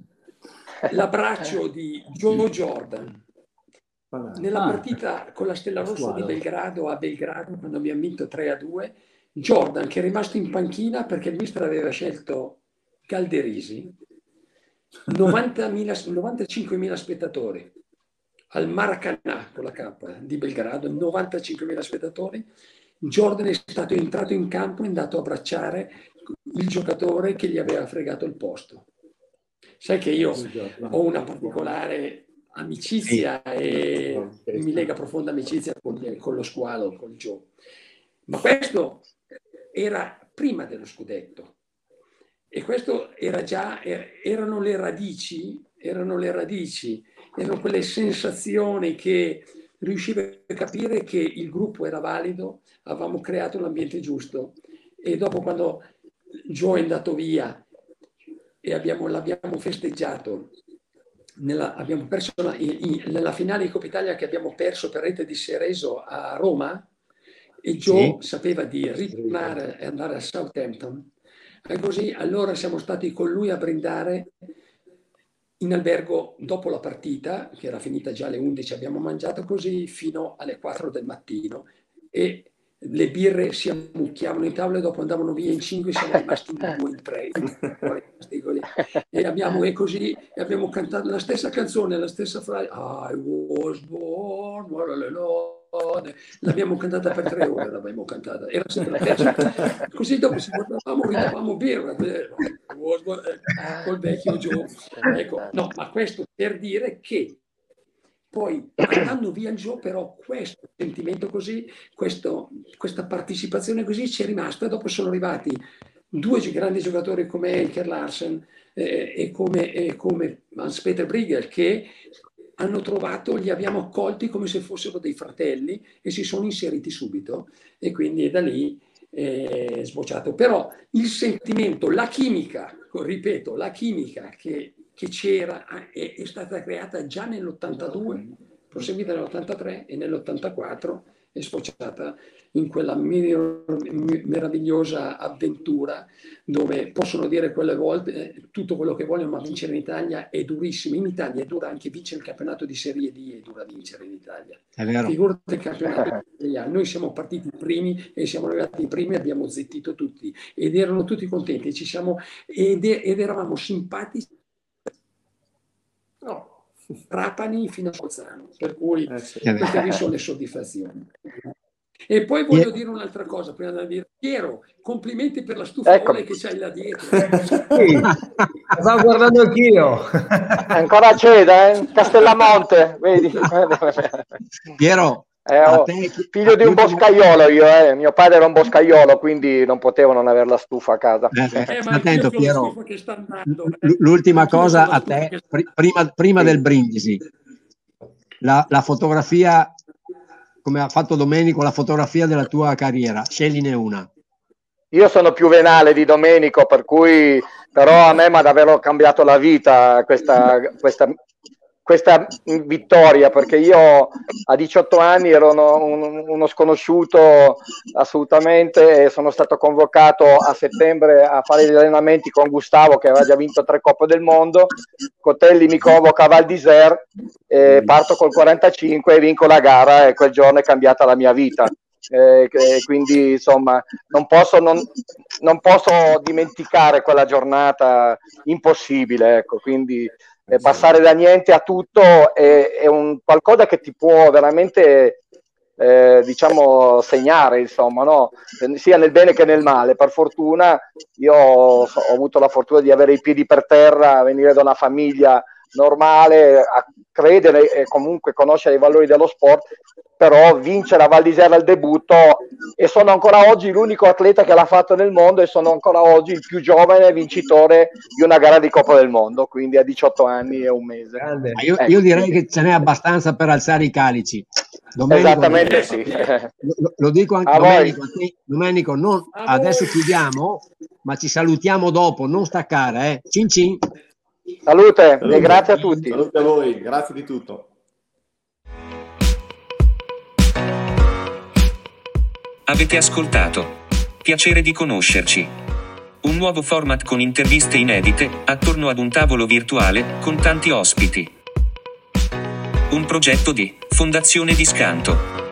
Speaker 5: l'abbraccio di Joe Jordan nella partita con la Stella Rossa di Belgrado a Belgrado, quando abbiamo vinto tre a due. Jordan, che è rimasto in panchina perché il mister aveva scelto Calderisi, novantamila, novantacinquemila spettatori al Maracanã con la K di Belgrado, novantacinquemila spettatori. Jordan è stato entrato in campo e è andato a abbracciare il giocatore che gli aveva fregato il posto. Sai che io ho una particolare amicizia sì. e mi lega profonda amicizia con, con lo squalo, con Joe. Ma questo era prima dello scudetto e questo era già, erano le radici, erano le radici, erano quelle sensazioni che riuscivo a capire che il gruppo era valido, avevamo creato l'ambiente giusto. E dopo, quando Joe è andato via e abbiamo, l'abbiamo festeggiato, nella, abbiamo perso la, in, nella finale di Coppa Italia che abbiamo perso per rete di Cereso a Roma, e Joe sì. sapeva di ritornare e andare a Southampton, e così allora siamo stati con lui a brindare in albergo dopo la partita, che era finita già alle undici, abbiamo mangiato così fino alle quattro del mattino, e le birre si ammucchiavano in tavola e dopo andavano via in cinque, siamo rimasti in due, in tre, e abbiamo, e così e abbiamo cantato la stessa canzone, la stessa frase, I was born, l'abbiamo cantata per tre ore, l'abbiamo cantata, era sempre la stessa. Così dopo ci guardavamo, ridavamo birra col vecchio Joe. Ecco, no, ma questo per dire che poi andando via il Joe, però questo sentimento così, questo, questa partecipazione così ci è rimasta. Dopo sono arrivati due grandi giocatori come Elker Larsen eh, e come, eh, come Hans-Peter Briegel, che hanno trovato, li abbiamo accolti come se fossero dei fratelli e si sono inseriti subito, e quindi da lì è sbocciato. Però il sentimento, la chimica, ripeto, la chimica che che c'era è, è stata creata già nell'ottantadue, proseguita nell'ottantatré e nell'ottantaquattro è sfociata in quella meravigliosa avventura dove possono dire quelle volte eh, tutto quello che vogliono, ma vincere in Italia è durissimo. In Italia è dura anche vincere il campionato di Serie D, è dura vincere in Italia. Figurati il campionato italiano. Noi siamo partiti primi e siamo arrivati primi e abbiamo zittito tutti ed erano tutti contenti, ci siamo, ed, ed eravamo simpatici. No, Trapani fino a Bolzano, per cui
Speaker 6: eh sì.
Speaker 5: queste qui sono le soddisfazioni. E poi voglio
Speaker 2: Pier-
Speaker 5: dire un'altra cosa prima di dire, Piero, complimenti per la stufa
Speaker 4: Ecco.
Speaker 5: Ole che c'hai là dietro.
Speaker 7: Sì, la stavo guardando anch'io.
Speaker 4: Ancora acceda, eh? Castellamonte, vedi?
Speaker 2: Piero,
Speaker 4: Eh,
Speaker 2: a
Speaker 4: oh,
Speaker 2: te,
Speaker 4: figlio di un
Speaker 2: l'ultima-
Speaker 4: boscaiolo io, eh. Mio padre era un boscaiolo, quindi non potevo non avere la stufa a casa.
Speaker 2: Eh,
Speaker 5: Eh,
Speaker 2: stai
Speaker 5: ma anch'io
Speaker 2: attento,
Speaker 5: c'ho la
Speaker 2: Piero.
Speaker 5: stufa che sta andando.
Speaker 2: L-
Speaker 5: eh.
Speaker 2: L'ultima
Speaker 5: Anch'io c'ho
Speaker 2: cosa
Speaker 5: la
Speaker 2: a
Speaker 5: stufa
Speaker 2: te,
Speaker 5: che sta-
Speaker 2: pri- prima, prima
Speaker 4: Sì.
Speaker 2: del brindisi, la, la fotografia, come ha fatto Domenico, la fotografia della tua carriera, scegliene una.
Speaker 4: Io sono più venale di Domenico, per cui però a me mi ha davvero cambiato la vita questa, questa, questa vittoria, perché io a diciotto anni ero uno, un- uno sconosciuto assolutamente e sono stato convocato a settembre a fare gli allenamenti con Gustavo che aveva già vinto tre Coppe del Mondo. Cotelli mi convoca a Val d'Isère, e parto col quarantacinque e vinco la gara e quel giorno è cambiata la mia vita. Eh, che- quindi insomma non posso, non, non posso dimenticare quella giornata impossibile, ecco. Quindi eh, passare da niente a tutto è, è un qualcosa che ti può veramente eh, diciamo segnare, insomma, no? Sia nel bene che nel male. Per fortuna io so- ho avuto la fortuna di avere i piedi per terra, venire da una famiglia normale, a credere e comunque conoscere i valori dello sport, però vincere a Val d'Isère al debutto, e sono ancora oggi l'unico atleta che l'ha fatto nel mondo e sono ancora oggi il più giovane vincitore di una gara di Coppa del Mondo, quindi a diciotto anni e un mese.
Speaker 7: Grande.
Speaker 2: Ma io,
Speaker 4: Ecco.
Speaker 2: io direi che ce n'è abbastanza per alzare i calici. Domenico,
Speaker 4: Esattamente sì.
Speaker 2: Lo, lo dico anche
Speaker 4: A
Speaker 2: Domenico,
Speaker 4: voi.
Speaker 2: a te, Domenico, non,
Speaker 5: A voi.
Speaker 2: adesso chiudiamo, ma ci salutiamo dopo, non staccare, eh. Cin cin.
Speaker 4: Salute,
Speaker 6: Salute.
Speaker 4: e grazie a tutti.
Speaker 6: Salute a voi, grazie di tutto.
Speaker 1: Avete ascoltato Piacere di conoscerci. Un nuovo format con interviste inedite, attorno ad un tavolo virtuale, con tanti ospiti. Un progetto di Fondazione Discanto.